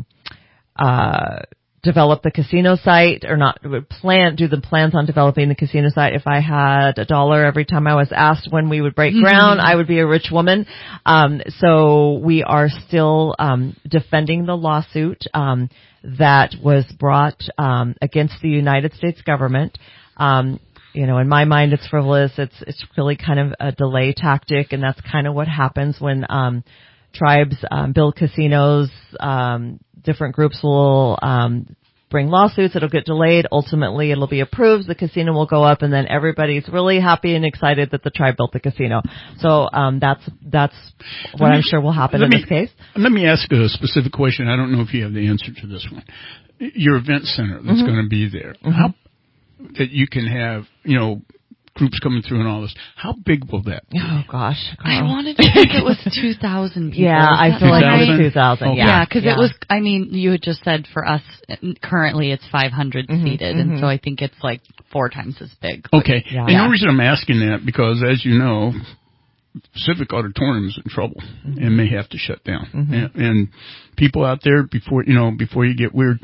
develop the casino site, or not do the plans on developing the casino site. If I had $1 every time I was asked when we would break ground, I would be a rich woman. So we are still defending the lawsuit that was brought against the United States government. In my mind, it's frivolous. It's really kind of a delay tactic, and that's kind of what happens when tribes build casinos. Different groups will bring lawsuits. It'll get delayed. Ultimately, it'll be approved. The casino will go up, and then everybody's really happy and excited that the tribe built the casino. So that's what I'm sure will happen in this case. Let me ask a specific question. I don't know if you have the answer to this one. Your event center that's going to be there, how that you can have, groups coming through and all this. How big will that be? Oh, gosh. I wanted to think it was 2,000 people. Yeah, I feel like it was 2,000. Okay. Yeah, because it was, you had just said for us, currently it's 500 seated, and so I think it's like 4 times as big. Okay. And the reason I'm asking that, because as you know, Civic Auditorium is in trouble and may have to shut down. And people out there, before you get weird,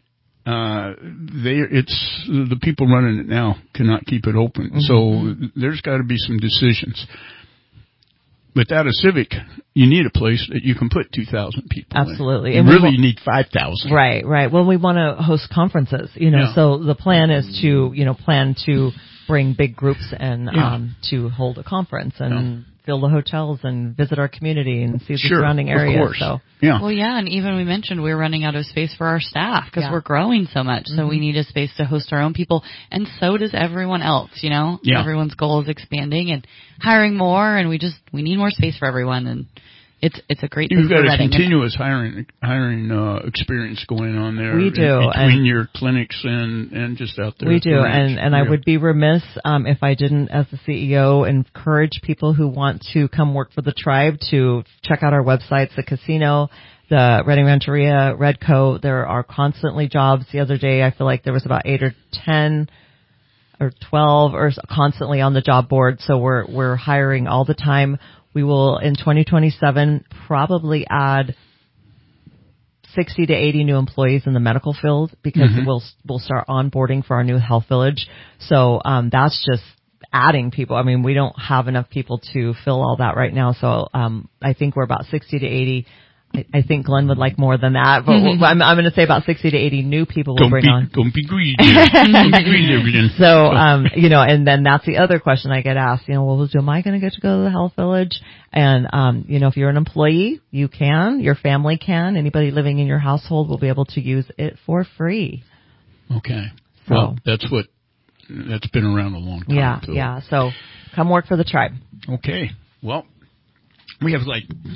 the people running it now cannot keep it open. So there's got to be some decisions. Without a Civic, you need a place that you can put 2,000 people. Absolutely. In. You need 5,000. Right. Well, we want to host conferences, so the plan is to, plan to bring big groups and, to hold a conference and fill the hotels and visit our community and see the surrounding areas. Of course. So. Yeah. Well, and even we mentioned we're running out of space for our staff because we're growing so much. So we need a space to host our own people, and so does everyone else. Yeah. Everyone's goal is expanding and hiring more, and we need more space for everyone. And it's a great. You've got a Reading. continuous hiring experience going on there. We do between your clinics and just out there. We do, and I would be remiss if I didn't, as the CEO, encourage people who want to come work for the tribe to check out our websites, the casino, the Reading Rancheria, Redco. There are constantly jobs. The other day, I feel like there was about 8 or 10 or 12 or constantly on the job board. So we're hiring all the time. We will, in 2027, probably add 60 to 80 new employees in the medical field because we'll start onboarding for our new health village. So that's just adding people. We don't have enough people to fill all that right now. So I think we're about 60 to 80 I think Glenn would like more than that, but I'm going to say about 60 to 80 new people we'll bring on. Don't be greedy. Don't be greedy, everything. So, and then that's the other question I get asked, am I going to get to go to the Health Village? And, if you're an employee, you can, your family can, anybody living in your household will be able to use it for free. Okay. Well, that's been around a long time. Yeah, too. yeah. So come work for the tribe. Okay. Well, we have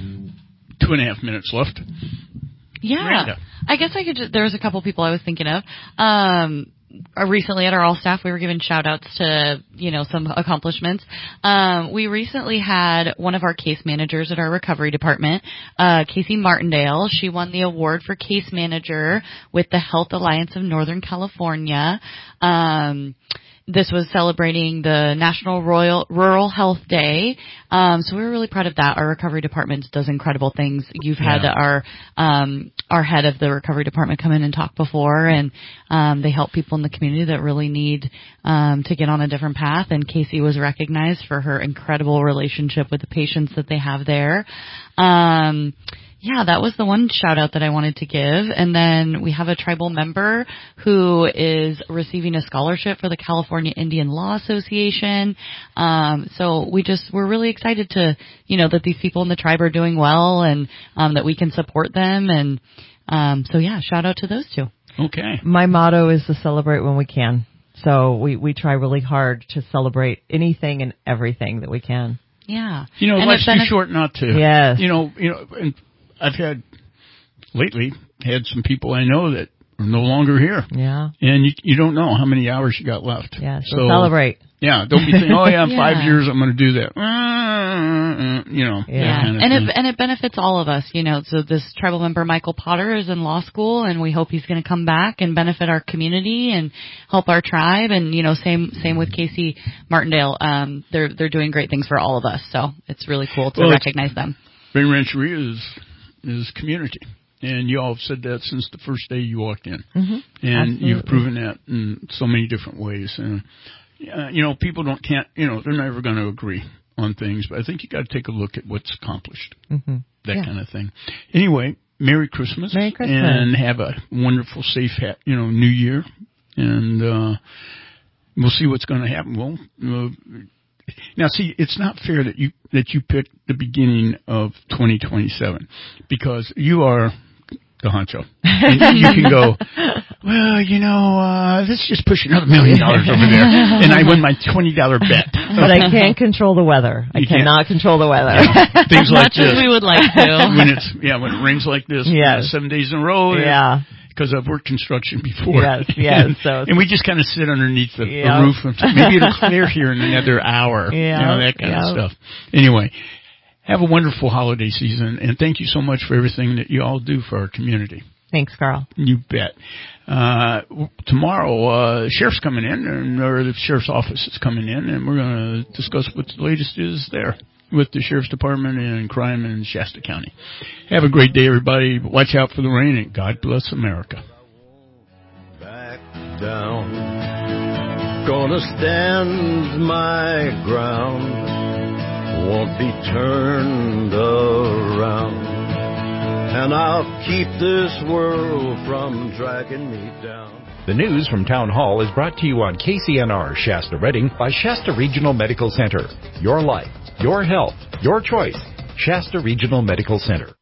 2.5 minutes left. Yeah. Miranda. I guess there was a couple people I was thinking of. Recently at our all staff, we were giving shout outs to, some accomplishments. We recently had one of our case managers at our recovery department, Casey Martindale. She won the award for case manager with the Health Alliance of Northern California. This was celebrating the National Rural Health Day. So we were really proud of that. Our recovery department does incredible things. You've had our head of the recovery department come in and talk before, and they help people in the community that really need to get on a different path. And Casey was recognized for her incredible relationship with the patients that they have there. Yeah, that was the one shout out that I wanted to give. And then we have a tribal member who is receiving a scholarship for the California Indian Law Association. So we're really excited to, that these people in the tribe are doing well and, that we can support them. And, shout out to those two. Okay. My motto is to celebrate when we can. So we try really hard to celebrate anything and everything that we can. Yeah. Life's too short not to. Yes. And I've had some people I know that are no longer here. Yeah. And you don't know how many hours you got left. Yeah, so celebrate. Yeah, don't be thinking, in 5 years I'm going to do that. That kind of thing. And it benefits all of us, So this tribal member, Michael Potter, is in law school, and we hope he's going to come back and benefit our community and help our tribe. And, same with Casey Martindale. They're doing great things for all of us. So it's really cool to recognize them. Ring Rancheria is community. And you all have said that since the first day you walked in. Mm-hmm. And Absolutely. You've proven that in so many different ways. And, people they're never going to agree on things, but I think you got to take a look at what's accomplished. Mm-hmm. That kind of thing. Anyway, Merry Christmas. Merry Christmas. And have a wonderful, safe, New Year. And, we'll see what's going to happen. Well, now, see, it's not fair that you picked the beginning of 2027 because you are the honcho. And you can go, let's just push another $1 million over there, and I win my $20 bet. But I can't control the weather. I cannot control the weather. Yeah, things like this. As much as we would like to. When it rains like this, yes. 7 days in a row. Yeah. Because I've worked construction before. Yes. And we just kind of sit underneath the roof. And maybe it'll clear here in another hour. That kind of stuff. Anyway, have a wonderful holiday season. And thank you so much for everything that you all do for our community. Thanks, Carl. You bet. Tomorrow, sheriff's coming in, or the sheriff's office is coming in, and we're going to discuss what the latest is there with the Sheriff's Department and crime in Shasta County. Have a great day, everybody. Watch out for the rain, and God bless America. Back down, gonna stand my ground, won't be turned around, and I'll keep this world from dragging me down. The news from Town Hall is brought to you on KCNR Shasta Redding by Shasta Regional Medical Center. Your life, your health, your choice. Shasta Regional Medical Center.